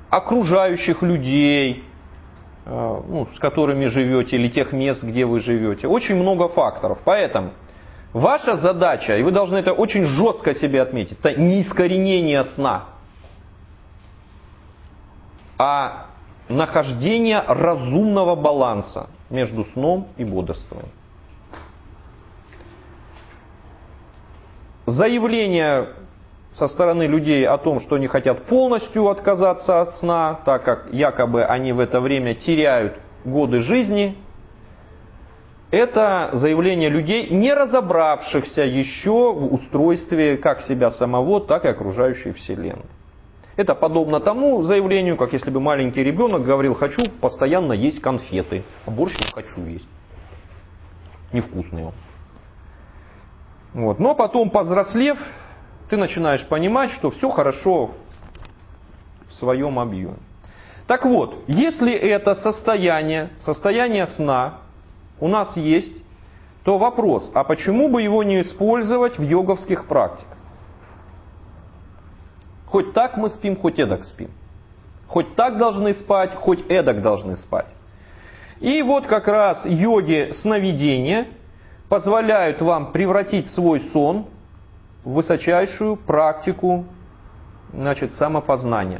окружающих людей, ну, с которыми живете, или тех мест, где вы живете. Очень много факторов. Поэтому ваша задача, и вы должны это очень жестко себе отметить, это не искоренение сна, а нахождение разумного баланса между сном и бодрствованием. Заявление со стороны людей о том, что они хотят полностью отказаться от сна, так как якобы они в это время теряют годы жизни, это заявление людей, не разобравшихся еще в устройстве как себя самого, так и окружающей Вселенной. Это подобно тому заявлению, как если бы маленький ребенок говорил: хочу постоянно есть конфеты, а борщ не хочу есть. Невкусный он. Вот. Но потом, повзрослев, ты начинаешь понимать, что все хорошо в своем объеме. Так вот, если это состояние, состояние сна у нас есть, то вопрос, а почему бы его не использовать в йоговских практиках? Хоть так мы спим, хоть эдак спим. Хоть так должны спать, хоть эдак должны спать. И вот как раз йоги сновидения позволяют вам превратить свой сон в высочайшую практику, значит, самопознания.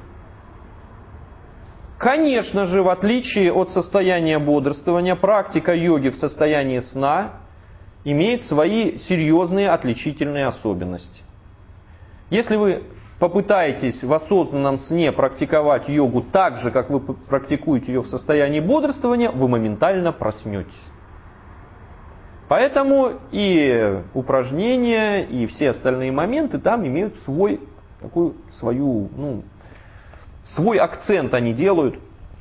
Конечно же, в отличие от состояния бодрствования, практика йоги в состоянии сна имеет свои серьезные отличительные особенности. Если вы попытаетесь в осознанном сне практиковать йогу так же, как вы практикуете ее в состоянии бодрствования, вы моментально проснетесь. Поэтому и упражнения, и все остальные моменты там имеют свой, такую, свою, ну, свой акцент они делают.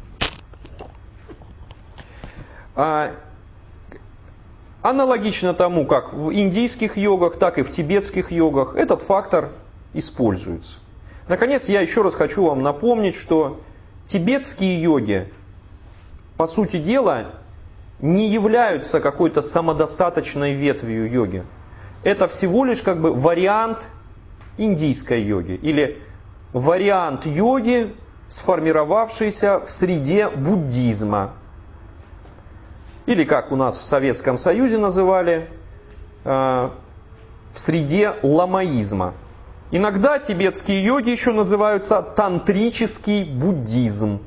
А, аналогично тому, как в индийских йогах, так и в тибетских йогах, этот фактор используется. Наконец, я еще раз хочу вам напомнить, что тибетские йоги, по сути дела, не являются какой-то самодостаточной ветвью йоги. Это всего лишь как бы вариант индийской йоги или вариант йоги, сформировавшийся в среде буддизма. Или как у нас в Советском Союзе называли, э, в среде ламаизма. Иногда тибетские йоги еще называются тантрический буддизм.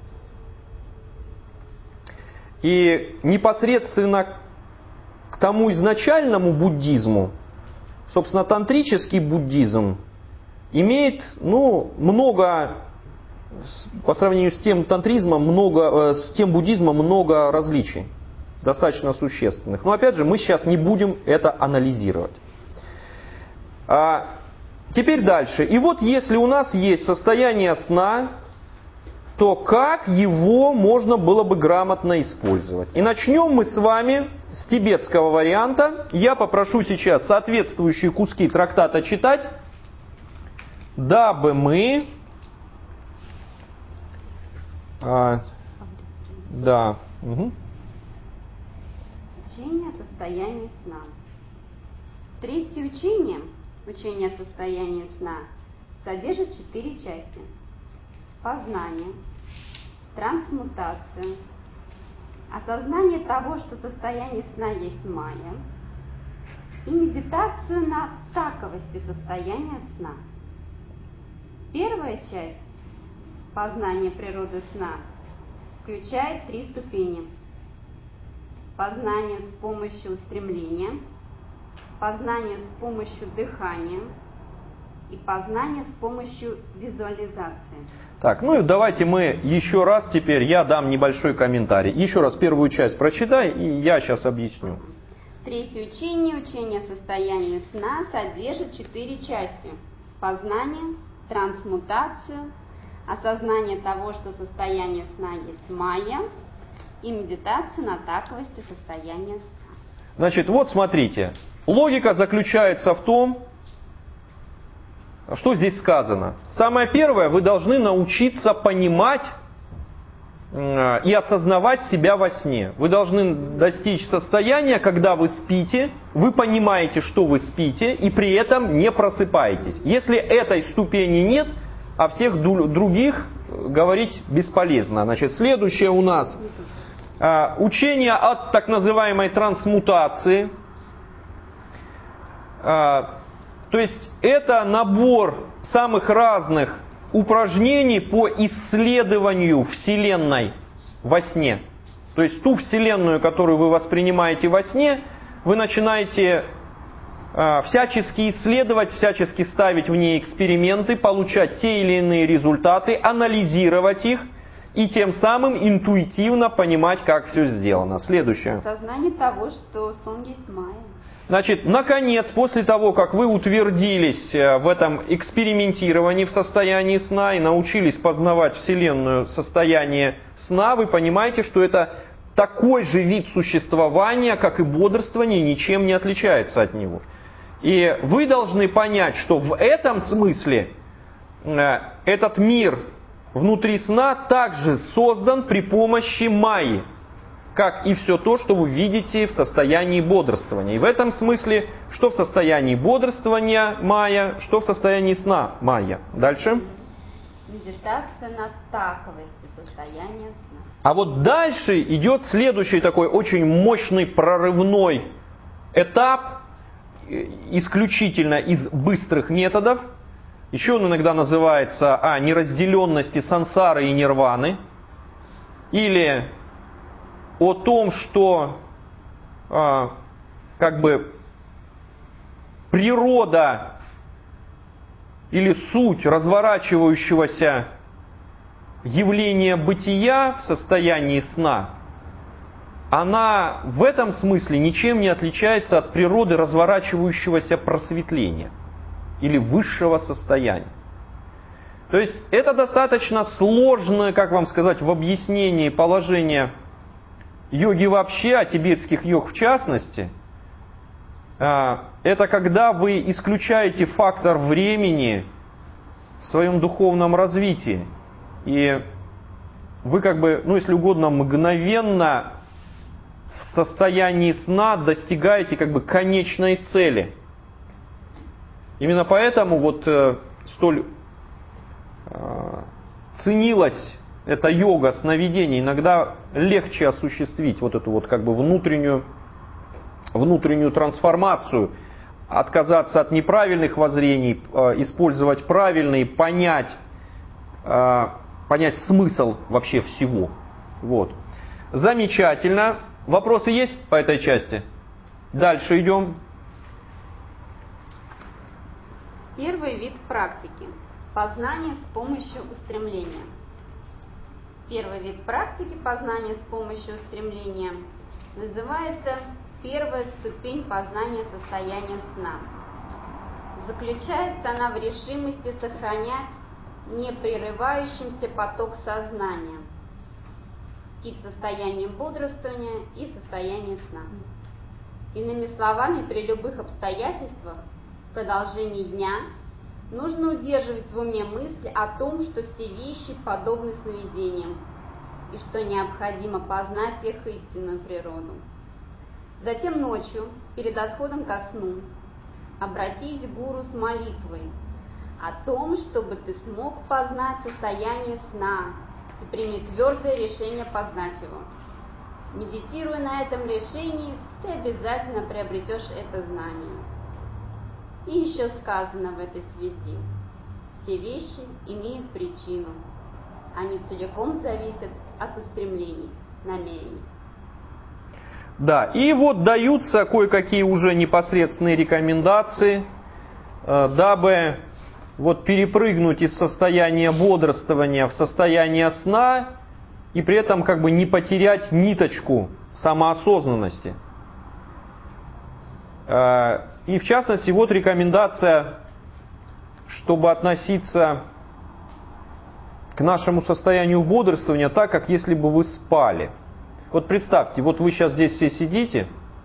И непосредственно к тому изначальному буддизму, собственно, тантрический буддизм имеет, ну, много, по сравнению с тем тантризмом, много, с тем буддизмом много различий, достаточно существенных. Но опять же, мы сейчас не будем это анализировать. А теперь дальше. И вот если у нас есть состояние сна, то как его можно было бы грамотно использовать? И начнем мы с вами с тибетского варианта. Я попрошу сейчас соответствующие куски трактата читать, дабы мы... А, да. Угу. Учение о состоянии сна. Третье учение, учение о состоянии сна, содержит четыре части. Познание, трансмутацию, осознание того, что состояние сна есть майя, и медитацию на таковости состояния сна. Первая часть, познание природы сна, включает три ступени. Познание с помощью устремления, познание с помощью дыхания и познание с помощью визуализации. Так, ну и давайте мы еще раз теперь, я дам небольшой комментарий. Еще раз первую часть прочитай, и я сейчас объясню. Третье учение, учение о состоянии сна, содержит четыре части. Познание, трансмутацию, осознание того, что состояние сна есть майя, и медитацию на таковости состояния сна. Значит, вот смотрите, логика заключается в том, что здесь сказано. Самое первое, вы должны научиться понимать и осознавать себя во сне. Вы должны достичь состояния, когда вы спите, вы понимаете, что вы спите, и при этом не просыпаетесь. Если этой ступени нет, а всех других говорить бесполезно. Значит, следующее у нас э, учение от так называемой трансмутации. Э, то есть это набор самых разных упражнений по исследованию Вселенной во сне. То есть ту Вселенную, которую вы воспринимаете во сне, вы начинаете э, всячески исследовать, всячески ставить в ней эксперименты, получать те или иные результаты, анализировать их и тем самым интуитивно понимать, как все сделано. Следующее. Сознание того, что сон есть майя. Значит, наконец, после того, как вы утвердились в этом экспериментировании в состоянии сна и научились познавать Вселенную в состоянии сна, вы понимаете, что это такой же вид существования, как и бодрствование, ничем не отличается от него. И вы должны понять, что в этом смысле этот мир внутри сна также создан при помощи майи, как и все то, что вы видите в состоянии бодрствования. И в этом смысле, что в состоянии бодрствования майя, что в состоянии сна майя. Дальше. Медитация на таковости состояния сна. А вот дальше идет следующий такой очень мощный прорывной этап, исключительно из быстрых методов. Еще он иногда называется о неразделенности сансары и нирваны. Или о том, что э, как бы природа или суть разворачивающегося явления бытия в состоянии сна, она в этом смысле ничем не отличается от природы разворачивающегося просветления или высшего состояния. То есть это достаточно сложное, как вам сказать, в объяснении положение йоги вообще, а тибетских йог в частности. Это когда вы исключаете фактор времени в своем духовном развитии. И вы как бы, ну если угодно, мгновенно в состоянии сна достигаете как бы конечной цели. Именно поэтому вот э, столь э, ценилась эта йога сновидений. Иногда легче осуществить вот эту вот как бы внутреннюю, внутреннюю трансформацию, отказаться от неправильных воззрений, э, использовать правильные, понять, э, понять смысл вообще всего. Вот. Замечательно. Вопросы есть по этой части? Дальше идем. Первый вид практики. Познание с помощью устремления. Первый вид практики познания с помощью устремления называется первая ступень познания состояния сна. Заключается она в решимости сохранять непрерывающийся поток сознания и в состоянии бодрствования, и в состоянии сна. Иными словами, при любых обстоятельствах в продолжении дня нужно удерживать в уме мысль о том, что все вещи подобны сновидениям, и что необходимо познать их истинную природу. Затем ночью, перед отходом ко сну, обратись к гуру с молитвой о том, чтобы ты смог познать состояние сна и прими твердое решение познать его. Медитируя на этом решении, ты обязательно приобретешь это знание. И еще сказано в этой связи: все вещи имеют причину, они целиком зависят от устремлений, намерений. Да, и вот даются кое-какие уже непосредственные рекомендации, э, дабы вот перепрыгнуть из состояния бодрствования в состояние сна и при этом как бы не потерять ниточку самоосознанности. Э, и в частности, вот рекомендация, чтобы относиться к нашему состоянию бодрствования так, как если бы вы спали. Вот представьте, вот вы сейчас здесь все сидите,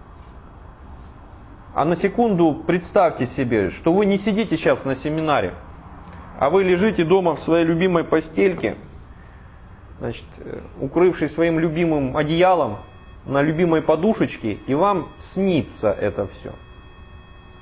а на секунду представьте себе, что вы не сидите сейчас на семинаре, а вы лежите дома в своей любимой постельке, значит, укрывшись своим любимым одеялом на любимой подушечке, и вам снится это все.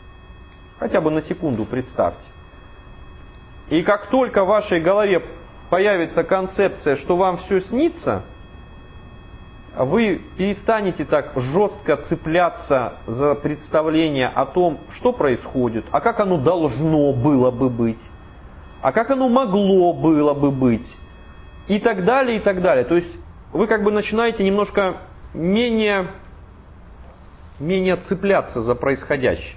Хотя бы на секунду представьте. И как только в вашей голове появится концепция, что вам все снится, вы перестанете так жестко цепляться за представление о том, что происходит, а как оно должно было бы быть, а как оно могло было бы быть, и так далее, и так далее. То есть вы как бы начинаете немножко менее, менее цепляться за происходящее.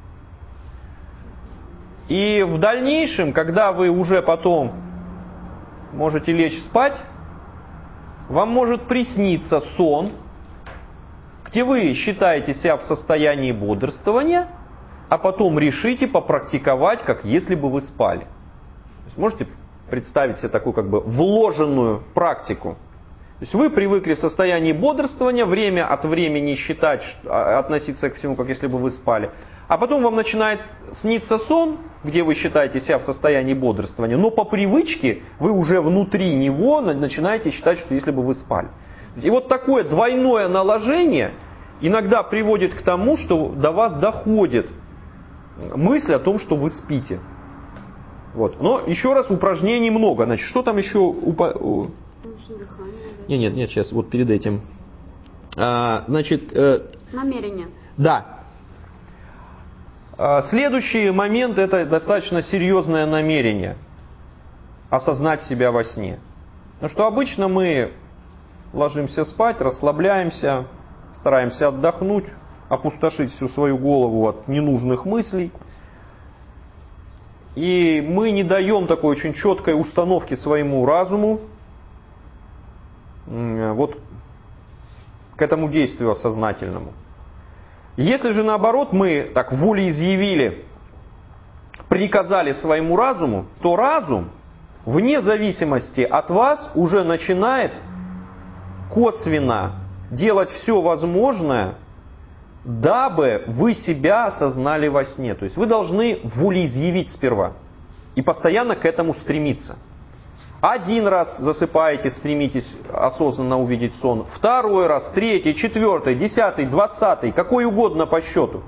И в дальнейшем, когда вы уже потом можете лечь спать, вам может присниться сон, где вы считаете себя в состоянии бодрствования, а потом решите попрактиковать, как если бы вы спали. То есть можете представить себе такую как бы вложенную практику. То есть вы привыкли в состоянии бодрствования, время от времени считать, относиться к всему, как если бы вы спали. А потом вам начинает сниться сон, где вы считаете себя в состоянии бодрствования, но по привычке вы уже внутри него начинаете считать, что если бы вы спали. И вот такое двойное наложение иногда приводит к тому, что до вас доходит мысль о том, что вы спите. Вот. Но еще раз, упражнений много. Значит, что там еще? Упа... Нет, нет, нет, сейчас вот перед этим. А, значит, э... намерение. Да. Следующий момент — это достаточно серьезное намерение осознать себя во сне. Потому что обычно мы ложимся спать, расслабляемся, стараемся отдохнуть, опустошить всю свою голову от ненужных мыслей. И мы не даем такой очень четкой установки своему разуму вот к этому действию осознательному. Если же наоборот мы так волеизъявили, приказали своему разуму, то разум, вне зависимости от вас, уже начинает косвенно делать все возможное, дабы вы себя осознали во сне. То есть вы должны волеизъявить сперва и постоянно к этому стремиться. Один раз засыпаете, стремитесь осознанно увидеть сон. Второй раз, третий, четвертый, десятый, двадцатый, какой угодно по счету.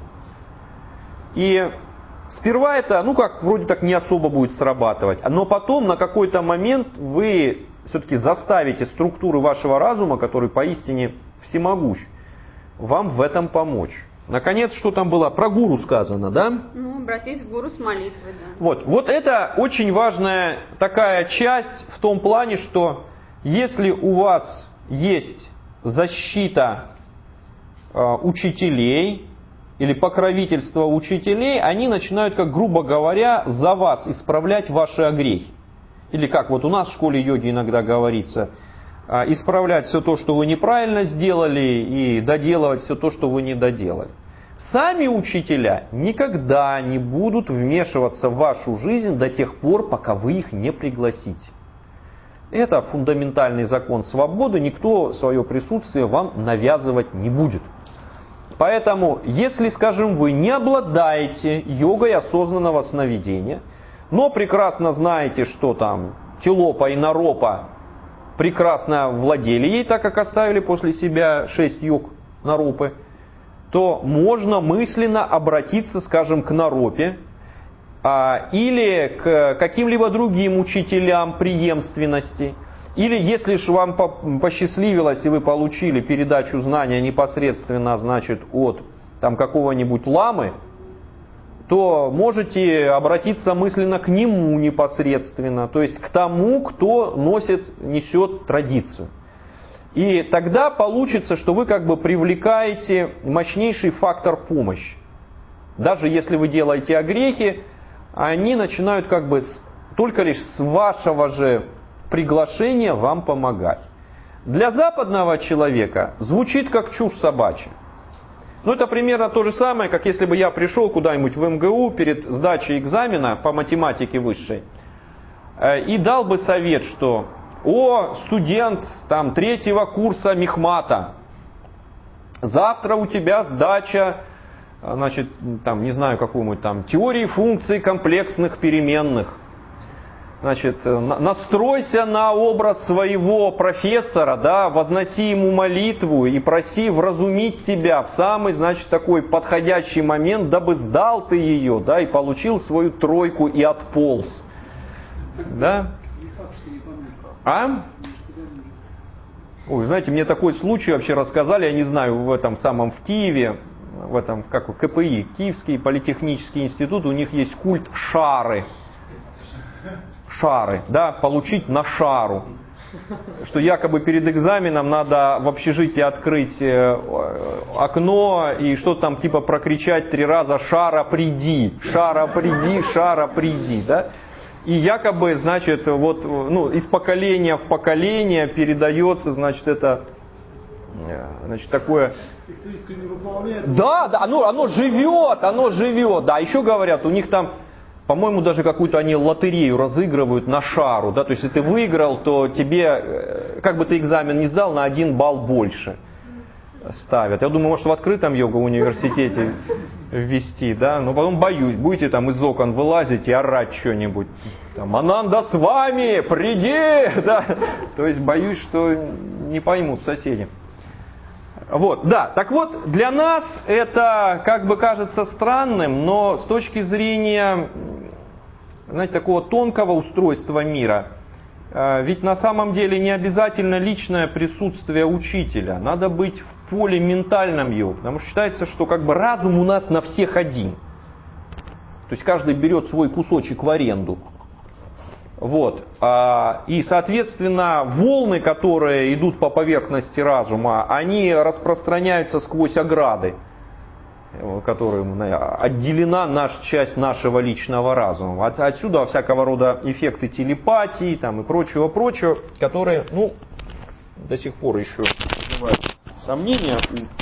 И сперва это, ну как, вроде так не особо будет срабатывать. Но потом на какой-то момент вы все-таки заставите структуры вашего разума, который поистине всемогущ, вам в этом помочь. Наконец, что там было? Про гуру сказано, да? Ну, обратись к гуру с молитвой, да. Вот, вот это очень важная такая часть в том плане, что если у вас есть защита э, учителей или покровительство учителей, они начинают, как грубо говоря, за вас исправлять ваши огрехи. Или как вот у нас в школе йоги иногда говорится, э, исправлять все то, что вы неправильно сделали, и доделывать все то, что вы не доделали. Сами учителя никогда не будут вмешиваться в вашу жизнь до тех пор, пока вы их не пригласите. Это фундаментальный закон свободы, никто свое присутствие вам навязывать не будет. Поэтому, если, скажем, вы не обладаете йогой осознанного сновидения, но прекрасно знаете, что там Тилопа и Наропа прекрасно владели ей, так как оставили после себя шесть йог Наропы, то можно мысленно обратиться, скажем, к Наропе а, или к каким-либо другим учителям преемственности. Или если же вам посчастливилось и вы получили передачу знания непосредственно, значит, от там, какого-нибудь ламы, то можете обратиться мысленно к нему непосредственно, то есть к тому, кто носит, несет традицию. И тогда получится, что вы как бы привлекаете мощнейший фактор помощи. Даже если вы делаете огрехи, они начинают как бы с, только лишь с вашего же приглашения вам помогать. Для западного человека звучит как чушь собачья. Ну это примерно то же самое, как если бы я пришел куда-нибудь в эм гэ у перед сдачей экзамена по математике высшей и дал бы совет, что «О, студент там, третьего курса мехмата, завтра у тебя сдача, значит, там, не знаю, какую-нибудь там теории функций комплексных переменных. Значит, настройся на образ своего профессора, да, возноси ему молитву и проси вразумить тебя в самый, значит, такой подходящий момент, дабы сдал ты ее, да, и получил свою тройку и отполз». Да? А? Ой, знаете, мне такой случай вообще рассказали, я не знаю, в этом самом, в Киеве, в этом, как КПИ, Киевский политехнический институт, у них есть культ шары. Шары, да, получить на шару. Что якобы перед экзаменом надо в общежитии открыть окно и что-то там типа прокричать три раза «Шара, приди! Шара, приди! Шара, приди!» да? И якобы, значит, вот, ну, из поколения в поколение передается, значит, это, значит, такое... Да, да, оно, оно живет, оно живет. Да, еще говорят, у них там, по-моему, даже какую-то они лотерею разыгрывают на шару, да, то есть, если ты выиграл, то тебе, как бы ты экзамен не сдал, на один балл больше ставят. Я думаю, может, в открытом йога-университете ввести, да, но потом боюсь, будете там из окон вылазить и орать что-нибудь, там, «Ананда с вами, приди!» да, то есть, боюсь, что не поймут соседи. Вот, да, так вот, для нас это как бы кажется странным, но с точки зрения, знаете, такого тонкого устройства мира, ведь на самом деле не обязательно личное присутствие учителя, надо быть в поле ментальном его, потому что считается, что как бы разум у нас на всех один, то есть каждый берет свой кусочек в аренду. Вот. И, соответственно, волны, которые идут по поверхности разума, они распространяются сквозь ограды, которым отделена наша часть нашего личного разума. Отсюда всякого рода эффекты телепатии там, и прочего-прочего, которые, ну, до сих пор еще вызывают сомнения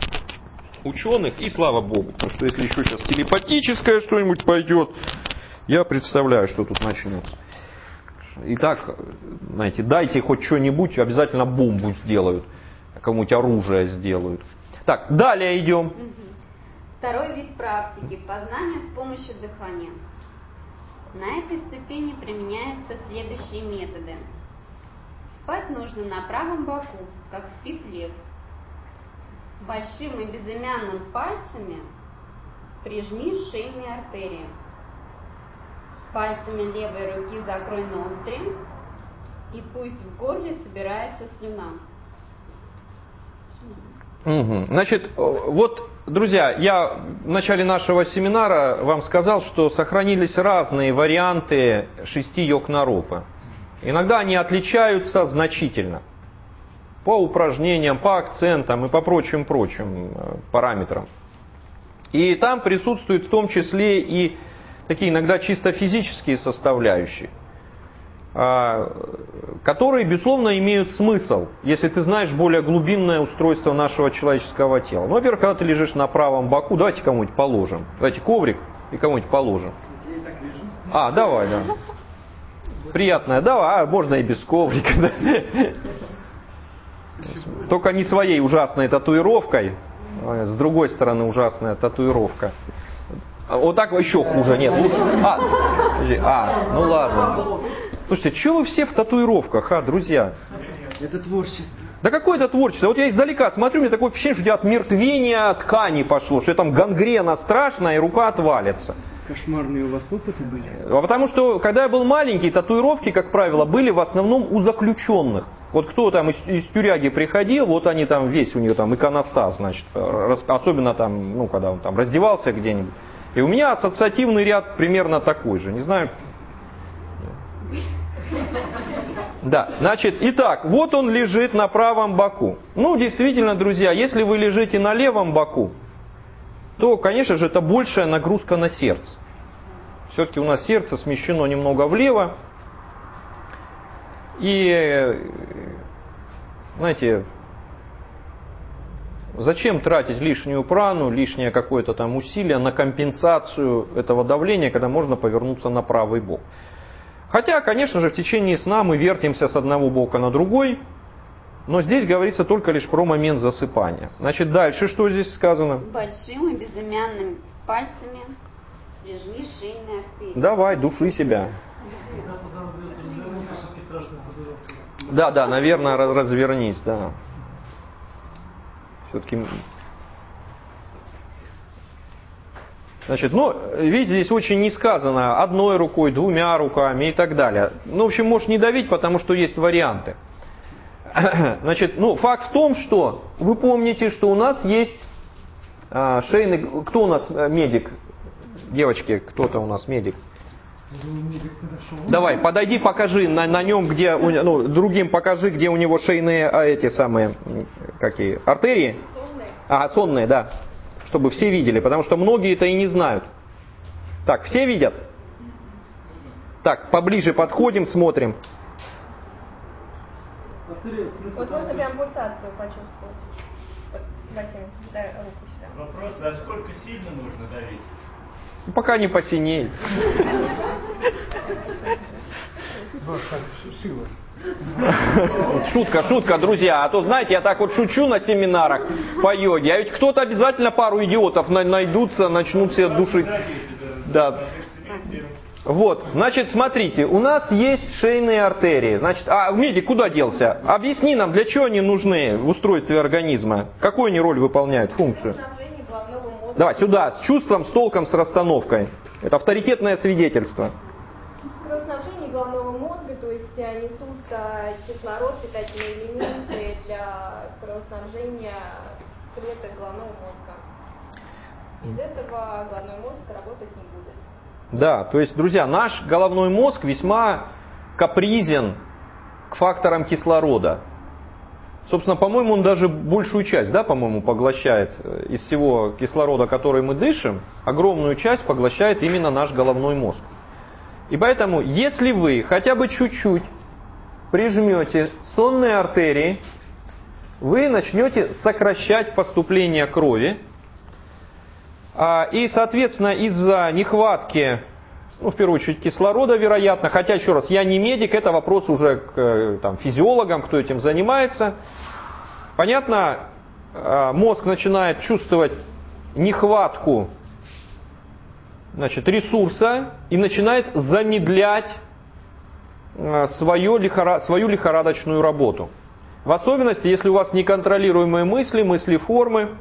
у ученых, и слава богу, потому что если еще сейчас телепатическое что-нибудь пойдет, я представляю, что тут начнется. Итак, знаете, дайте хоть что-нибудь, обязательно бомбу сделают, кому-нибудь оружие сделают. Так, далее идем. Второй вид практики – познание с помощью дыхания. На этой ступени применяются следующие методы. Спать нужно на правом боку, как спит лев. Большим и безымянным пальцами прижми шейные артерии. Пальцами левой руки закрой ноздри, и пусть в горле собирается слюна. Угу. Значит, вот, друзья, я в начале нашего семинара вам сказал, что сохранились разные варианты шести йог-нарупы. Иногда они отличаются значительно по упражнениям, по акцентам и по прочим-прочим параметрам. И там присутствует в том числе и такие иногда чисто физические составляющие, которые, безусловно, имеют смысл, если ты знаешь более глубинное устройство нашего человеческого тела. Ну, во-первых, когда ты лежишь на правом боку, давайте кому-нибудь положим. Давайте коврик и кому-нибудь положим. А, давай, да. Приятное, давай, а можно и без коврика. Да. Только не своей ужасной татуировкой. С другой стороны ужасная татуировка. Вот так еще хуже, нет. А, а, ну ладно. Слушайте, что вы все в татуировках, а, друзья? Это творчество. Да какое это творчество? Вот я издалека смотрю, мне такое впечатление, что у тебя от мертвения ткани пошло, что там гангрена страшная и рука отвалится. Кошмарные у вас опыты были? А потому что, когда я был маленький, татуировки, как правило, были в основном у заключенных. Вот кто там из, из тюряги приходил, вот они там, весь у них там иконостас, значит, рас, особенно там, ну, когда он там раздевался где-нибудь. И у меня ассоциативный ряд примерно такой же. Не знаю. Да, значит, итак, вот он лежит на правом боку. Ну, действительно, друзья, если вы лежите на левом боку, то, конечно же, это большая нагрузка на сердце. Все-таки у нас сердце смещено немного влево. И, знаете, зачем тратить лишнюю прану, лишнее какое-то там усилие на компенсацию этого давления, когда можно повернуться на правый бок? Хотя, конечно же, в течение сна мы вертимся с одного бока на другой, но здесь говорится только лишь про момент засыпания. Значит, дальше что здесь сказано? Большим и безымянным пальцами прижми шейные артерии. Давай, души себя. Да, да, наверное, развернись, да. Все-таки Значит, ну, видите, здесь очень не сказано одной рукой, двумя руками и так далее. Ну, в общем, можешь не давить, потому что есть варианты. Значит, ну, факт в том, что вы помните, что у нас есть а, шейный... Кто у нас медик? Девочки, кто-то у нас медик. Давай, подойди, покажи на, на нем, где, у, ну, другим покажи, где у него шейные, а, эти самые, какие, артерии? Сонные. А, сонные, да. Чтобы все видели, потому что многие это и не знают. Так, все видят? Так, поближе подходим, смотрим. Вот можно прям пульсацию почувствовать. Вот, Василий, дай руку сюда. Вопрос, насколько сильно нужно давить? Пока не посинеет. Шутка, шутка, друзья. А то, знаете, я так вот шучу на семинарах по йоге. А ведь кто-то обязательно, пару идиотов найдутся, начнут себя душить. Да. Вот, значит, смотрите, у нас есть шейные артерии. Значит, а медик куда делся? Объясни нам, для чего они нужны в устройстве организма? Какую они роль выполняют, функцию? Давай, сюда, с чувством, с толком, с расстановкой. Это авторитетное свидетельство. Кровоснабжение головного мозга, то есть несут а, кислород, питательные элементы для кровоснабжения клеток головного мозга. Без этого головной мозг работать не будет. Да, то есть, друзья, наш головной мозг весьма капризен к факторам кислорода. Собственно, по-моему, он даже большую часть, да, по-моему, поглощает из всего кислорода, который мы дышим, огромную часть поглощает именно наш головной мозг. И поэтому, если вы хотя бы чуть-чуть прижмете сонные артерии, вы начнете сокращать поступление крови. И, соответственно, из-за нехватки, ну, в первую очередь, кислорода, вероятно, хотя, еще раз, я не медик, это вопрос уже к там, физиологам, кто этим занимается. Понятно, мозг начинает чувствовать нехватку, значит, ресурса и начинает замедлять свою, лихора... свою лихорадочную работу. В особенности, если у вас неконтролируемые мысли, мысли формы,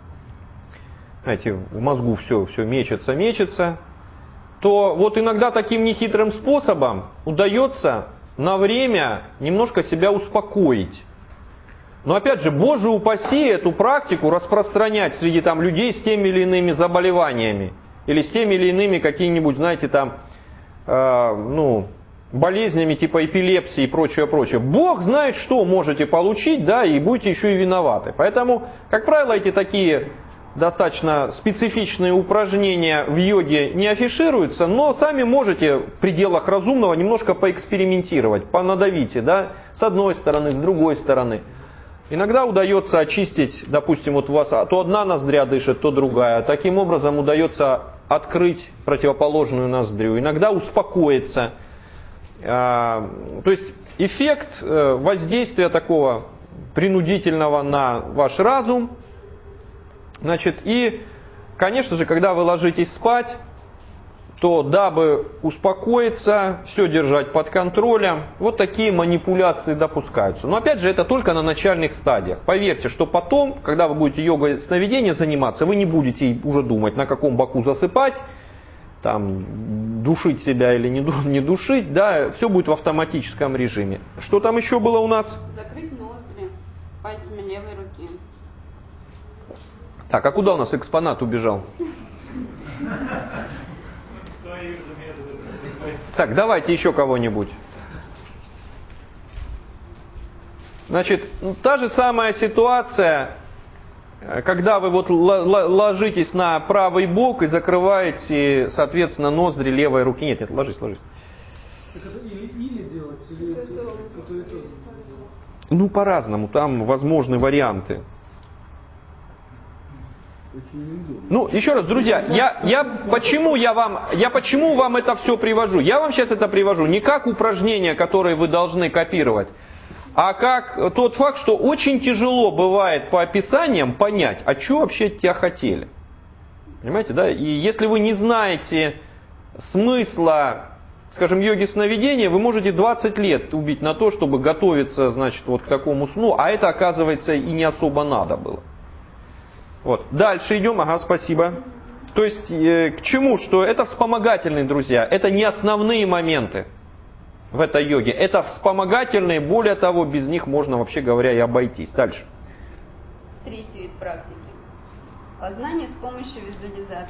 знаете, в мозгу все, все мечется, мечется, то вот иногда таким нехитрым способом удается на время немножко себя успокоить. Но опять же, Боже упаси эту практику распространять среди там людей с теми или иными заболеваниями. Или с теми или иными какими-нибудь, знаете, там, э, ну, болезнями типа эпилепсии и прочее, прочее. Бог знает, что можете получить, да, и будете еще и виноваты. Поэтому, как правило, эти такие достаточно специфичные упражнения в йоге не афишируются, но сами можете в пределах разумного немножко поэкспериментировать, понадавите, да, с одной стороны, с другой стороны. Иногда удается очистить, допустим, вот у вас то одна ноздря дышит, то другая. Таким образом удается открыть противоположную ноздрю. Иногда успокоиться. То есть эффект воздействия такого принудительного на ваш разум. Значит, и, конечно же, когда вы ложитесь спать, то дабы успокоиться, все держать под контролем, вот такие манипуляции допускаются. Но опять же, это только на начальных стадиях. Поверьте, что потом, когда вы будете йогой сновидения заниматься, вы не будете уже думать, на каком боку засыпать, там, душить себя или не, не душить, да, все будет в автоматическом режиме. Что там еще было у нас? Закрыть ноздри пальцами левой руки. Так, а куда у нас экспонат убежал? Так, давайте еще кого-нибудь. Значит, та же самая ситуация, когда вы вот ложитесь на правый бок и закрываете, соответственно, ноздри левой руки. Нет, нет, ложись, ложись. Так это или, или делать, или это, это, это, это, это. Ну, по-разному, там возможны варианты. Ну, еще раз, друзья, я, я, почему я, вам, я почему вам это все привожу? Я вам сейчас это привожу не как упражнение, которое вы должны копировать, а как тот факт, что очень тяжело бывает по описаниям понять, а что вообще от тебя хотели. Понимаете, да? И если вы не знаете смысла, скажем, йоги сновидения, вы можете двадцать лет убить на то, чтобы готовиться, значит, вот к такому сну, а это, оказывается, и не особо надо было. Вот. Дальше идем. Ага, спасибо. То есть э, к чему? Что это вспомогательные, друзья, это не основные моменты в этой йоге. Это вспомогательные, более того, без них можно, вообще говоря, и обойтись. Дальше. Третий вид практики. Познание с помощью визуализации.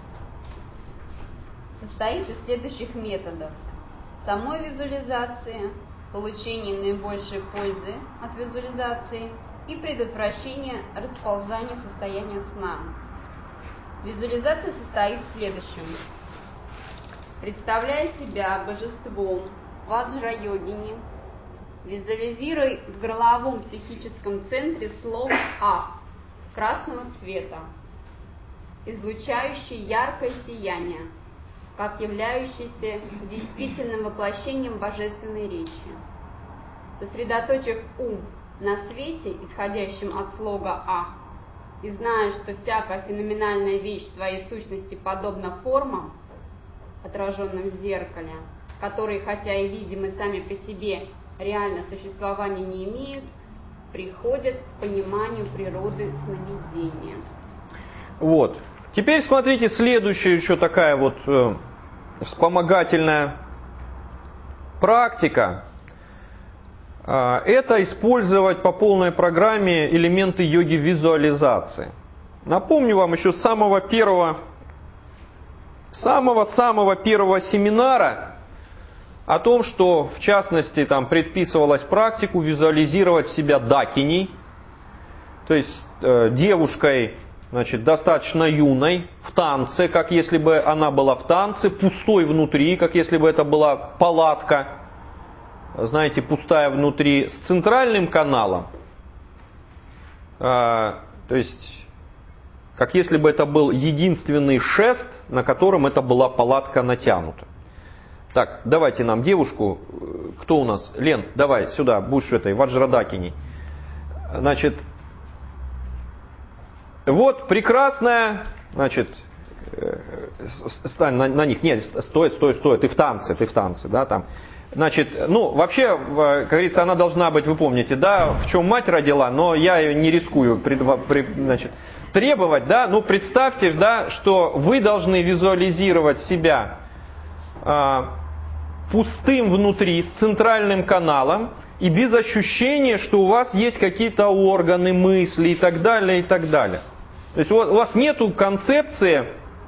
Состоит из следующих методов. Самой визуализации, получения наибольшей пользы от визуализации и предотвращения расползания состояния сна. Визуализация состоит в следующем. Представляя себя божеством ваджра-йогини, визуализируй в горловом психическом центре слог «Ах» красного цвета, излучающий яркое сияние, как являющийся действительным воплощением божественной речи. Сосредоточив ум на свете, исходящем от слога «Ах», и зная, что всякая феноменальная вещь в своей сущности подобна формам, отраженным в зеркале, которые, хотя и видимы сами по себе, реально существования не имеют, приходят к пониманию природы сновидения. Вот. Теперь смотрите, следующая еще такая вот э, вспомогательная практика. Э, это использовать по полной программе элементы йоги визуализации. Напомню вам еще с самого первого, самого-самого первого семинара о том, что в частности там предписывалось практику визуализировать себя дакиней, то есть э, девушкой, значит, достаточно юной, в танце, как если бы она была в танце, пустой внутри, как если бы это была палатка, знаете, пустая внутри, с центральным каналом, э, то есть как если бы это был единственный шест, на котором это была палатка натянута. Так, давайте нам девушку, кто у нас? Лен, давай сюда, будешь этой ваджрадакиней. Значит, вот прекрасная, значит, стань на, на них, нет, стой, стой, стой, ты в танце, ты в танце, да, там. Значит, ну, вообще, как говорится, она должна быть, вы помните, да, в чем мать родила, но я ее не рискую, значит, требовать, да, ну, представьте, да, что вы должны визуализировать себя пустым внутри, с центральным каналом и без ощущения, что у вас есть какие-то органы, мысли и так далее, и так далее. То есть у вас нету концепции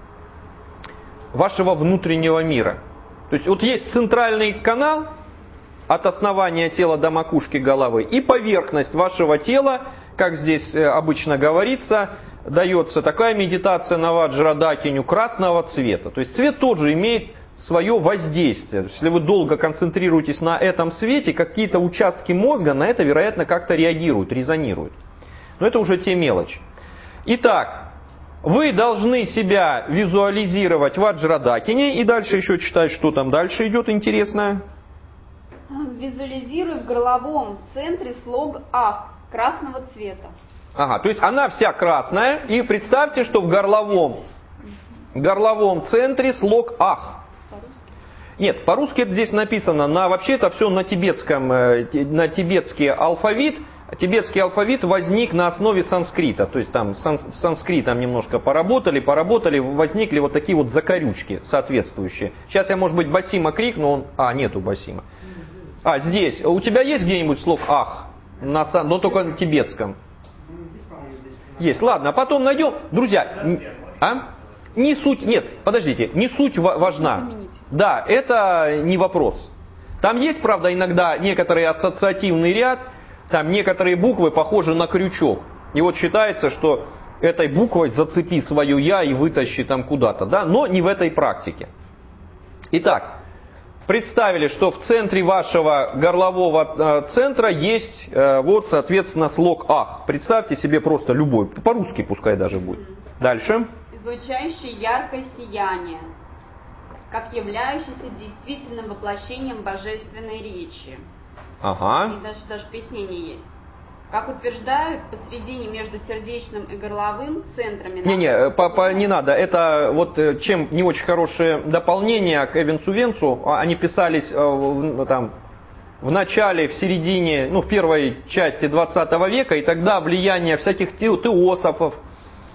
вашего внутреннего мира. То есть вот есть центральный канал от основания тела до макушки головы и поверхность вашего тела, как здесь обычно говорится, дается такая медитация на ваджрадакиню красного цвета. То есть цвет тоже имеет свое воздействие. Если вы долго концентрируетесь на этом свете, какие-то участки мозга на это, вероятно, как-то реагируют, резонируют. Но это уже те мелочи. Итак, вы должны себя визуализировать ваджрадакини. И дальше еще читать, что там дальше идет интересное. Визуализируй в горловом центре слог «Ах» красного цвета. Ага, то есть она вся красная. И представьте, что в горловом, горловом центре слог «Ах». Нет, по-русски это здесь написано, на, вообще это все на тибетском, на тибетский алфавит. Тибетский алфавит возник на основе санскрита, то есть там с санскритом немножко поработали, поработали, возникли вот такие вот закорючки соответствующие. Сейчас я, может быть, Басима крикну, он... А, нету Басима. А, здесь. У тебя есть где-нибудь слог «ах», на, но только на тибетском? Есть, ладно, потом найдем. Друзья, а? Не суть, нет, подождите, не суть важна. Да, это не вопрос. Там есть, правда, иногда некоторый ассоциативный ряд, там некоторые буквы похожи на крючок. И вот считается, что этой буквой зацепи свое «я» и вытащи там куда-то, да, но не в этой практике. Итак, представили, что в центре вашего горлового центра есть вот, соответственно, слог «ах». Представьте себе просто любой, по-русски пускай даже будет. Дальше. Излучающий яркое сияние, как являющийся действительным воплощением божественной речи. Ага. И дальше даже пояснение есть. Как утверждают, посредине между сердечным и горловым центрами... Не-не, папа, не надо. Это вот чем не очень хорошее дополнение к Эвенсу Венцу. Они писались там в начале, в середине, ну, в первой части двадцатого века, и тогда влияние всяких теософов,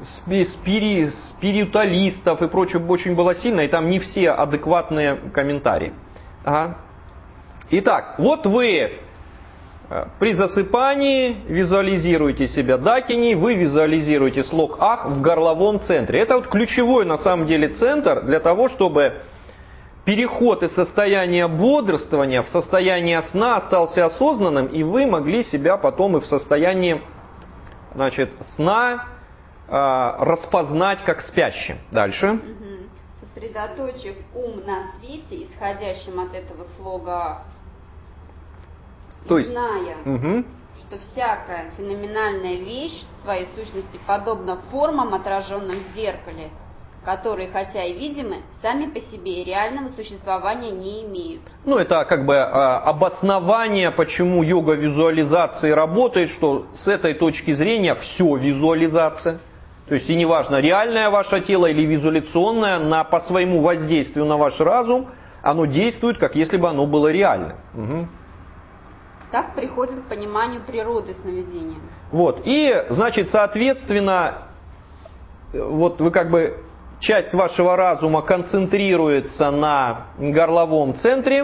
спири, спиритуалистов и прочее очень было сильно, и там не все адекватные комментарии. Ага. Итак, вот вы при засыпании визуализируете себя дакини, вы визуализируете слог ах в горловом центре. Это вот ключевой на самом деле центр для того, чтобы переход из состояния бодрствования в состояние сна остался осознанным, и вы могли себя потом и в состоянии, значит, сна э, распознать как спящим. Дальше. Угу. Сосредоточив ум на свете, исходящем от этого слога, То есть, зная, угу. что всякая феноменальная вещь в своей сущности подобна формам, отраженным в зеркале, которые, хотя и видимы, сами по себе реального существования не имеют. Ну, это как бы э, обоснование, почему йога визуализации работает, что с этой точки зрения все визуализация. То есть, и неважно, реальное ваше тело или визуализационное, на, по своему воздействию на ваш разум, оно действует, как если бы оно было реальным. Угу. Так приходит к пониманию природы сновидения. Вот, и, значит, соответственно, вот вы как бы, часть вашего разума концентрируется на горловом центре,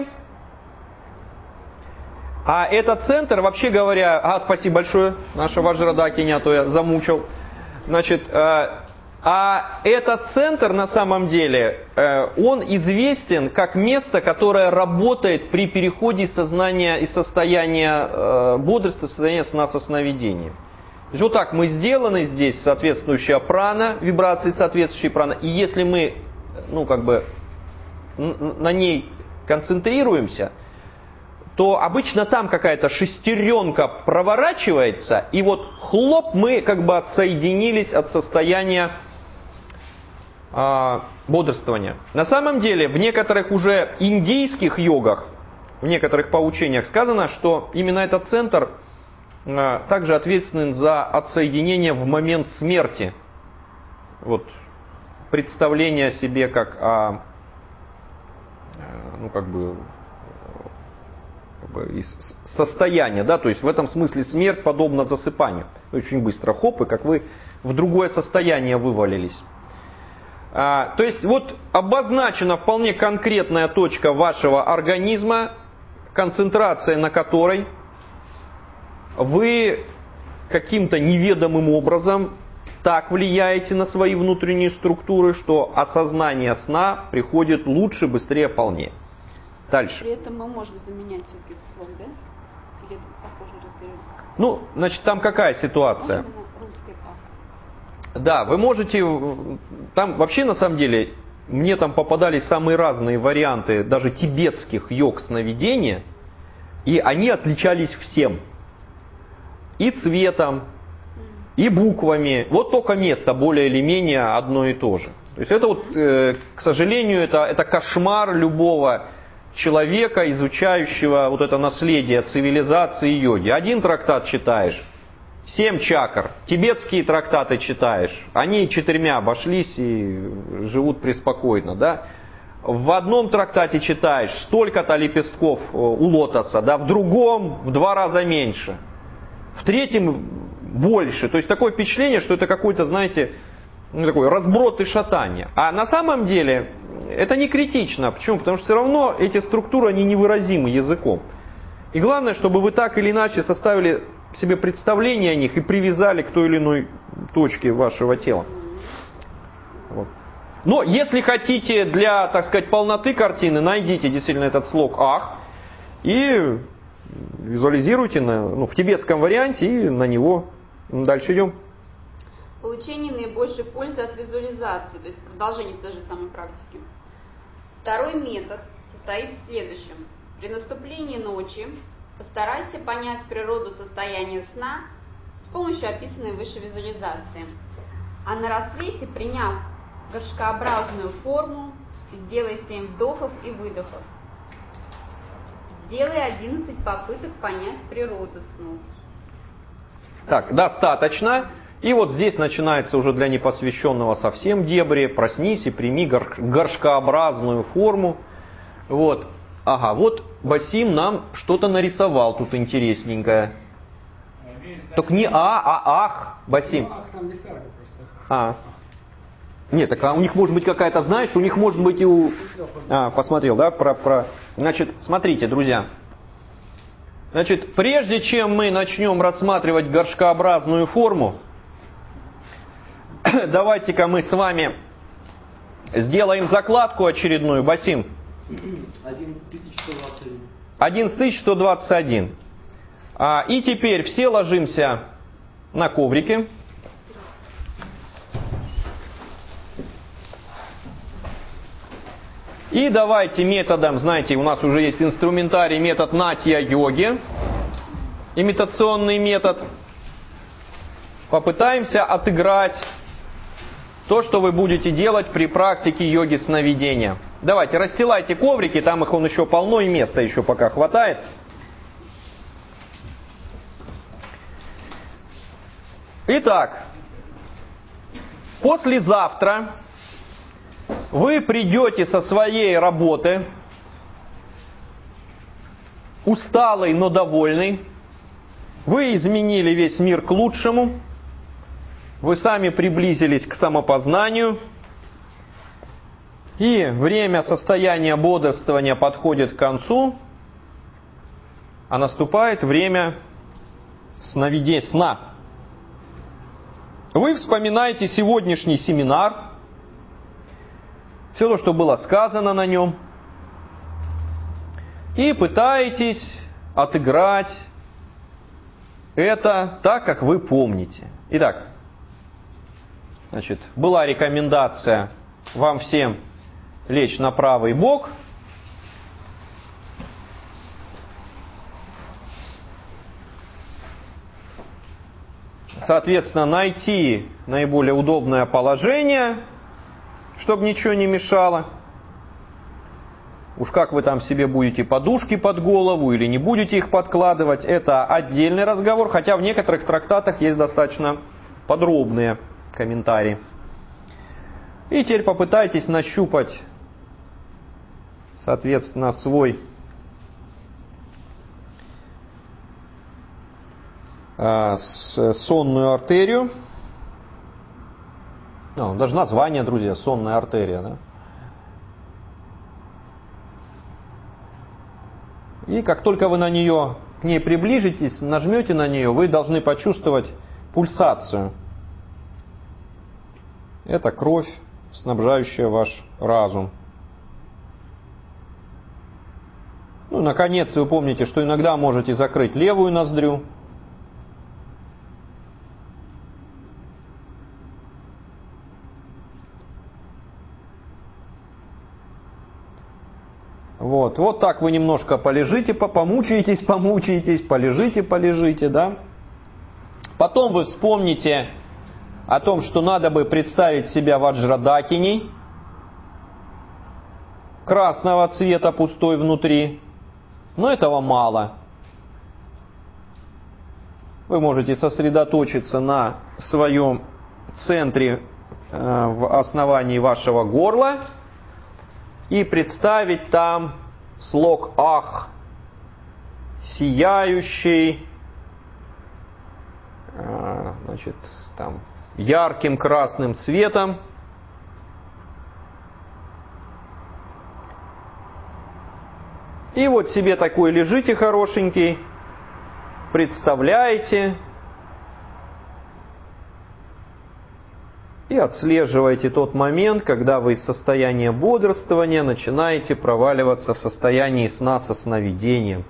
а этот центр, вообще говоря, а, спасибо большое, наша Ваджрадакини, а то я замучил, значит, а этот центр на самом деле, он известен как место, которое работает при переходе из сознания, из состояния бодрства в состояние сна со сновидением. То есть вот так мы сделаны, здесь соответствующая прана, вибрации соответствующей прана, и если мы, ну как бы, на ней концентрируемся, то обычно там какая-то шестеренка проворачивается, и вот хлоп, мы как бы отсоединились от состояния бодрствования. На самом деле, в некоторых уже индийских йогах, в некоторых поучениях сказано, что именно этот центр также ответственен за отсоединение в момент смерти. Вот, представление о себе как о, ну, как бы, как бы из состояния, да, то есть в этом смысле смерть подобна засыпанию. Очень быстро хоп, и как вы в другое состояние вывалились. А, то есть вот обозначена вполне конкретная точка вашего организма, концентрация на которой вы каким-то неведомым образом так влияете на свои внутренние структуры, что осознание сна приходит лучше, быстрее, полнее. Дальше. При этом мы можем заменять все-таки это слово, да? Или это похоже разберем? Ну, значит, там какая ситуация? Да, вы можете, там вообще на самом деле, мне там попадались самые разные варианты, даже тибетских йог сновидения, и они отличались всем. И цветом, и буквами, вот только место более или менее одно и то же. То есть это вот, э, к сожалению, это, это кошмар любого человека, изучающего вот это наследие цивилизации йоги. Один трактат читаешь, семь чакр, тибетские трактаты читаешь, они четырьмя обошлись и живут преспокойно, да. В одном трактате читаешь столько-то лепестков у лотоса, да, в другом в два раза меньше, в третьем больше. То есть такое впечатление, что это какой-то, знаете, ну, такой разброд и шатание. А на самом деле это не критично. Почему? Потому что все равно эти структуры, они невыразимы языком. И главное, чтобы вы так или иначе составили себе представление о них и привязали к той или иной точке вашего тела. Вот. Но если хотите для, так сказать, полноты картины, найдите действительно этот слог «ах» и визуализируйте на, ну, в тибетском варианте и на него. Дальше идем. Получение наибольшей пользы от визуализации, то есть продолжение той же самой практики. Второй метод состоит в следующем. При наступлении ночи постарайся понять природу состояния сна с помощью описанной выше визуализации. А на рассвете, приняв горшкообразную форму, сделай семь вдохов и выдохов. Сделай одиннадцать попыток понять природу снов. Так, достаточно. И вот здесь начинается уже для непосвященного совсем дебри. Проснись и прими гор- горшкообразную форму. Вот. Ага, вот Басим нам что-то нарисовал тут интересненькое. Только не а, а ах, Басим. Ах, там висарга просто. А. Нет, так а у них может быть какая-то, знаешь, у них может быть и у... А, посмотрел, да, про... про... Значит, смотрите, друзья. Значит, прежде чем мы начнем рассматривать горшкообразную форму, давайте-ка мы с вами сделаем закладку очередную, Басим. одиннадцать тысяч сто двадцать один. А, и теперь все ложимся на коврике. И давайте методом, знаете, у нас уже есть инструментарий, метод натья-йоги, имитационный метод. Попытаемся отыграть то, что вы будете делать при практике йоги сновидения. Давайте, расстилайте коврики, там их он еще полно и места еще пока хватает. Итак, послезавтра вы придете со своей работы, усталый, но довольный. Вы изменили весь мир к лучшему. Вы сами приблизились к самопознанию. И время состояния бодрствования подходит к концу. А наступает время сновидения, сна. Вы вспоминаете сегодняшний семинар. Все то, что было сказано на нем. И пытаетесь отыграть это так, как вы помните. Итак, значит, была рекомендация вам всем лечь на правый бок. Соответственно, найти наиболее удобное положение, чтобы ничего не мешало. Уж как вы там себе будете подушки под голову или не будете их подкладывать, это отдельный разговор, хотя в некоторых трактатах есть достаточно подробные комментарии. И теперь попытайтесь нащупать, соответственно, свой э, сонную артерию. Ну, даже название, друзья, сонная артерия, да? И как только вы на нее, к ней приближитесь, нажмете на нее, вы должны почувствовать пульсацию. Это кровь, снабжающая ваш разум. Ну, наконец, вы помните, что иногда можете закрыть левую ноздрю. Вот, вот так вы немножко полежите, помучаетесь, помучаетесь, полежите, полежите, да. Потом вы вспомните о том, что надо бы представить себя ваджрадакиней, красного цвета, пустой внутри. Но этого мало. Вы можете сосредоточиться на своем центре э, в основании вашего горла и представить там слог «Ах», сияющий, э, значит, там, ярким красным цветом. И вот себе такой лежите хорошенький, представляете и отслеживаете тот момент, когда вы из состояния бодрствования начинаете проваливаться в состояние сна со сновидением.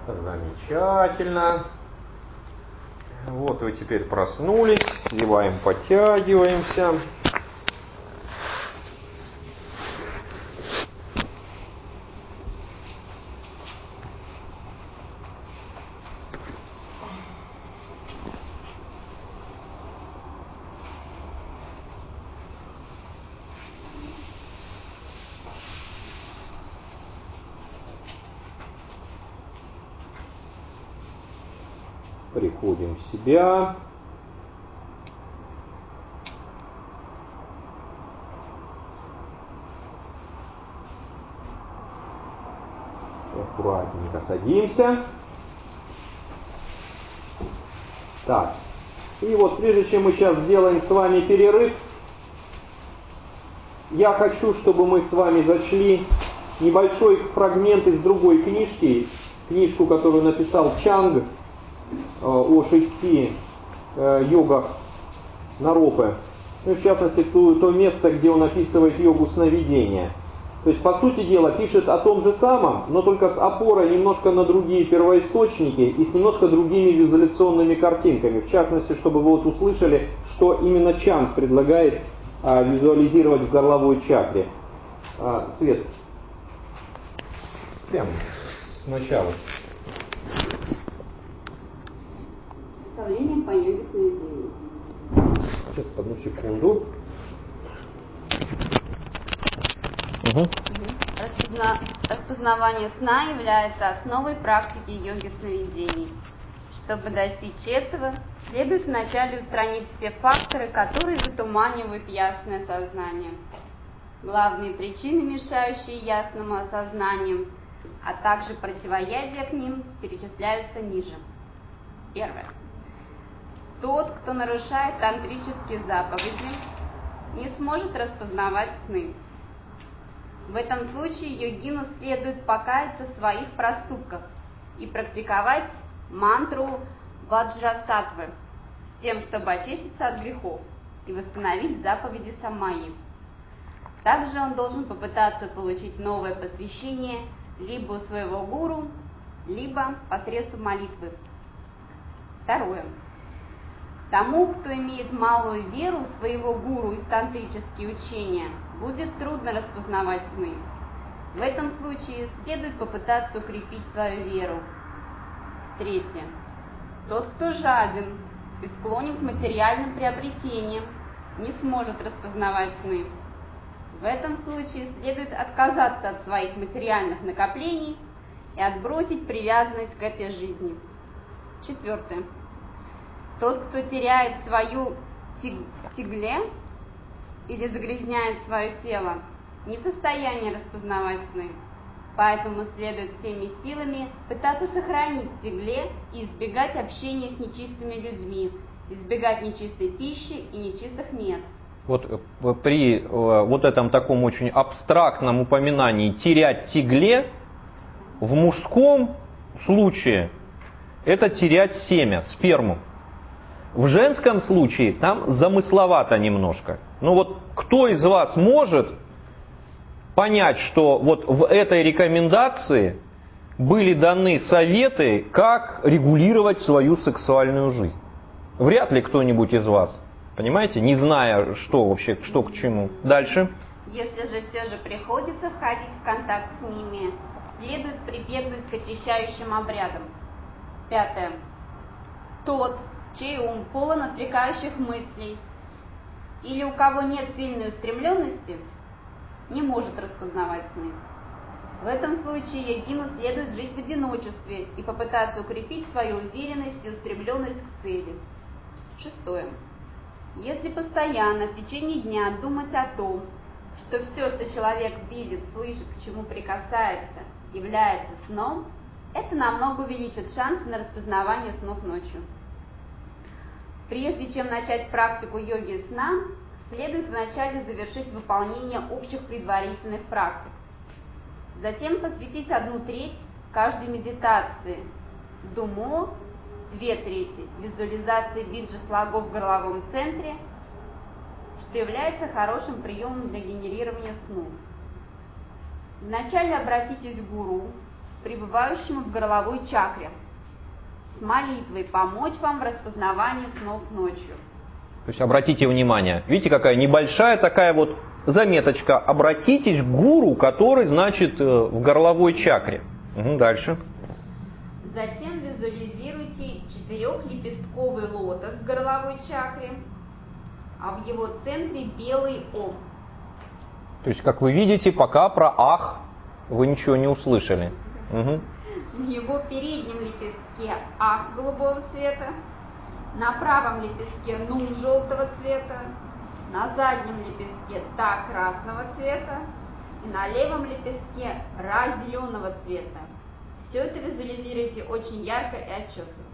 Замечательно. Вот вы теперь проснулись, зеваем, подтягиваемся. Приходим в себя. Аккуратненько садимся. Так. И вот прежде чем мы сейчас сделаем с вами перерыв, я хочу, чтобы мы с вами зачли небольшой фрагмент из другой книжки, книжку, которую написал Чанг о шести э, йогах Наропы. Ну, в частности, то, то место, где он описывает йогу сновидения. То есть, по сути дела, пишет о том же самом, но только с опорой немножко на другие первоисточники и с немножко другими визуляционными картинками. В частности, чтобы вы вот услышали, что именно Чанг предлагает а, визуализировать в горловой чакре. А, Свет. Прямо сначала. Наставление по йоге сновидений. Сейчас, одну секунду. Угу. Распозна... Распознавание сна является основой практики йоги сновидений. Чтобы достичь этого, следует вначале устранить все факторы, которые затуманивают ясное сознание. Главные причины, мешающие ясному осознанию, а также противоядия к ним, перечисляются ниже. Первое. Тот, кто нарушает тантрические заповеди, не сможет распознавать сны. В этом случае йогину следует покаяться в своих проступках и практиковать мантру Ваджрасаттвы с тем, чтобы очиститься от грехов и восстановить заповеди Самайи. Также он должен попытаться получить новое посвящение либо у своего гуру, либо посредством молитвы. Второе. Тому, кто имеет малую веру в своего гуру и в тантрические учения, будет трудно распознавать сны. В этом случае следует попытаться укрепить свою веру. Третье. Тот, кто жаден и склонен к материальным приобретениям, не сможет распознавать сны. В этом случае следует отказаться от своих материальных накоплений и отбросить привязанность к этой жизни. Четвертое. Тот, кто теряет свою тигле или загрязняет свое тело, не в состоянии распознавать сны. Поэтому следует всеми силами пытаться сохранить тигле и избегать общения с нечистыми людьми, избегать нечистой пищи и нечистых мест. Вот при вот этом таком очень абстрактном упоминании терять тигле, в мужском случае это терять семя, сперму. В женском случае там замысловато немножко. Ну вот кто из вас может понять, что вот в этой рекомендации были даны советы, как регулировать свою сексуальную жизнь? Вряд ли кто-нибудь из вас, понимаете, не зная, что вообще, что к чему. Дальше. Если же все же приходится входить в контакт с ними, следует прибегнуть к очищающим обрядам. Пятое. Тот, чей ум полон отвлекающих мыслей, или у кого нет сильной устремленности, не может распознавать сны. В этом случае йогину следует жить в одиночестве и попытаться укрепить свою уверенность и устремленность к цели. Шестое. Если постоянно в течение дня думать о том, что все, что человек видит, слышит, к чему прикасается, является сном, это намного увеличит шансы на распознавание снов ночью. Прежде чем начать практику йоги сна, следует вначале завершить выполнение общих предварительных практик. Затем посвятить одну треть каждой медитации, думо, две трети визуализации биджа слогов в горловом центре, что является хорошим приемом для генерирования снов. Вначале обратитесь к гуру пребывающему в горловой чакре, с молитвой помочь вам в распознавании снов ночью. То есть обратите внимание, видите, какая небольшая такая вот заметочка. Обратитесь к гуру, который, значит, в горловой чакре. Угу, дальше. Затем визуализируйте четырехлепестковый лотос в горловой чакре, а в его центре белый ом. То есть, как вы видите, пока про ах вы ничего не услышали. Угу. В его переднем лепестке ах голубого цвета, на правом лепестке нум желтого цвета, на заднем лепестке та красного цвета и на левом лепестке ра зеленого цвета. Все это визуализируйте очень ярко и отчетливо.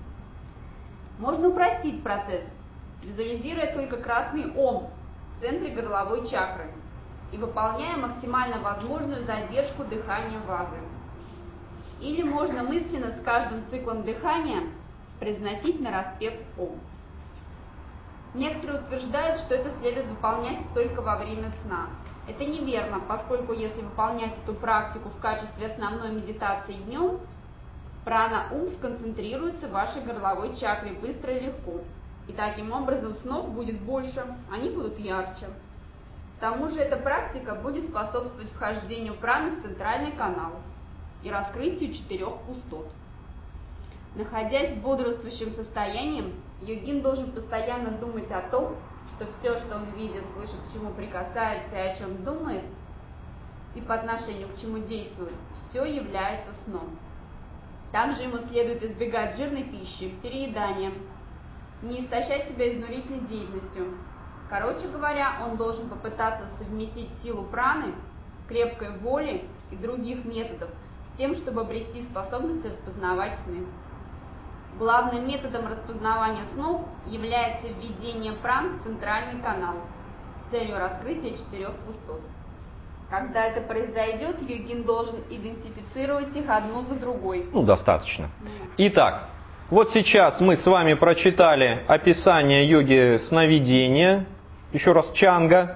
Можно упростить процесс, визуализируя только красный ом в центре горловой чакры и выполняя максимально возможную задержку дыхания вазы. Или можно мысленно с каждым циклом дыхания произносить нараспев ом. Некоторые утверждают, что это следует выполнять только во время сна. Это неверно, поскольку если выполнять эту практику в качестве основной медитации днем, прана-ум сконцентрируется в вашей горловой чакре быстро и легко. И таким образом снов будет больше, они будут ярче. К тому же эта практика будет способствовать вхождению праны в центральный канал и раскрытию четырех пустот. Находясь в бодрствующем состоянии, йогин должен постоянно думать о том, что все, что он видит, слышит, к чему прикасается и о чем думает, и по отношению к чему действует, все является сном. Также ему следует избегать жирной пищи, переедания, не истощать себя изнурительной деятельностью. Короче говоря, он должен попытаться совместить силу праны, крепкой воли и других методов с тем, чтобы обрести способность распознавать сны. Главным методом распознавания снов является введение пран в центральный канал с целью раскрытия четырех пустот. Когда это произойдет, йогин должен идентифицировать их одну за другой. Ну, достаточно. Итак, вот сейчас мы с вами прочитали описание йоги сновидения, еще раз чанга.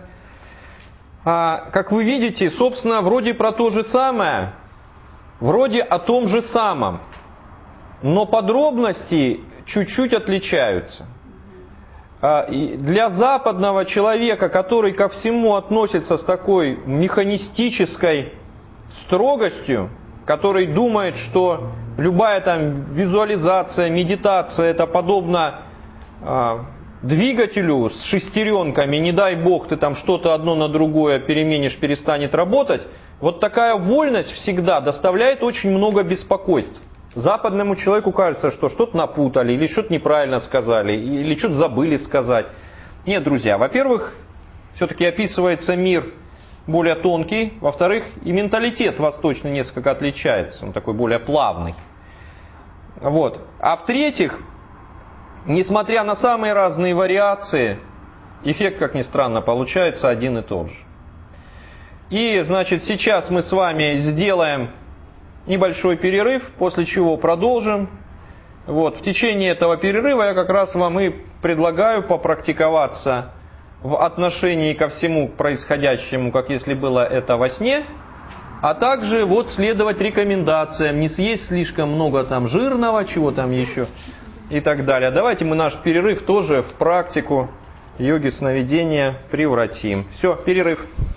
А, как вы видите, собственно, вроде про то же самое, вроде о том же самом. Но подробности чуть-чуть отличаются. Для западного человека, который ко всему относится с такой механистической строгостью, который думает, что любая там визуализация, медитация, это подобно э, двигателю с шестеренками, не дай бог ты там что-то одно на другое переменишь, перестанет работать, вот такая вольность всегда доставляет очень много беспокойств. Западному человеку кажется, что что-то напутали, или что-то неправильно сказали, или что-то забыли сказать. Нет, друзья, во-первых, все-таки описывается мир более тонкий, во-вторых, и менталитет восточный несколько отличается, он такой более плавный. Вот. А в-третьих, несмотря на самые разные вариации, эффект, как ни странно, получается один и тот же. И, значит, сейчас мы с вами сделаем небольшой перерыв, после чего продолжим. Вот, в течение этого перерыва я как раз вам и предлагаю попрактиковаться в отношении ко всему происходящему, как если было это во сне, а также вот следовать рекомендациям, не съесть слишком много там жирного, чего там еще и так далее. Давайте мы наш перерыв тоже в практику йоги сновидения превратим. Все, перерыв.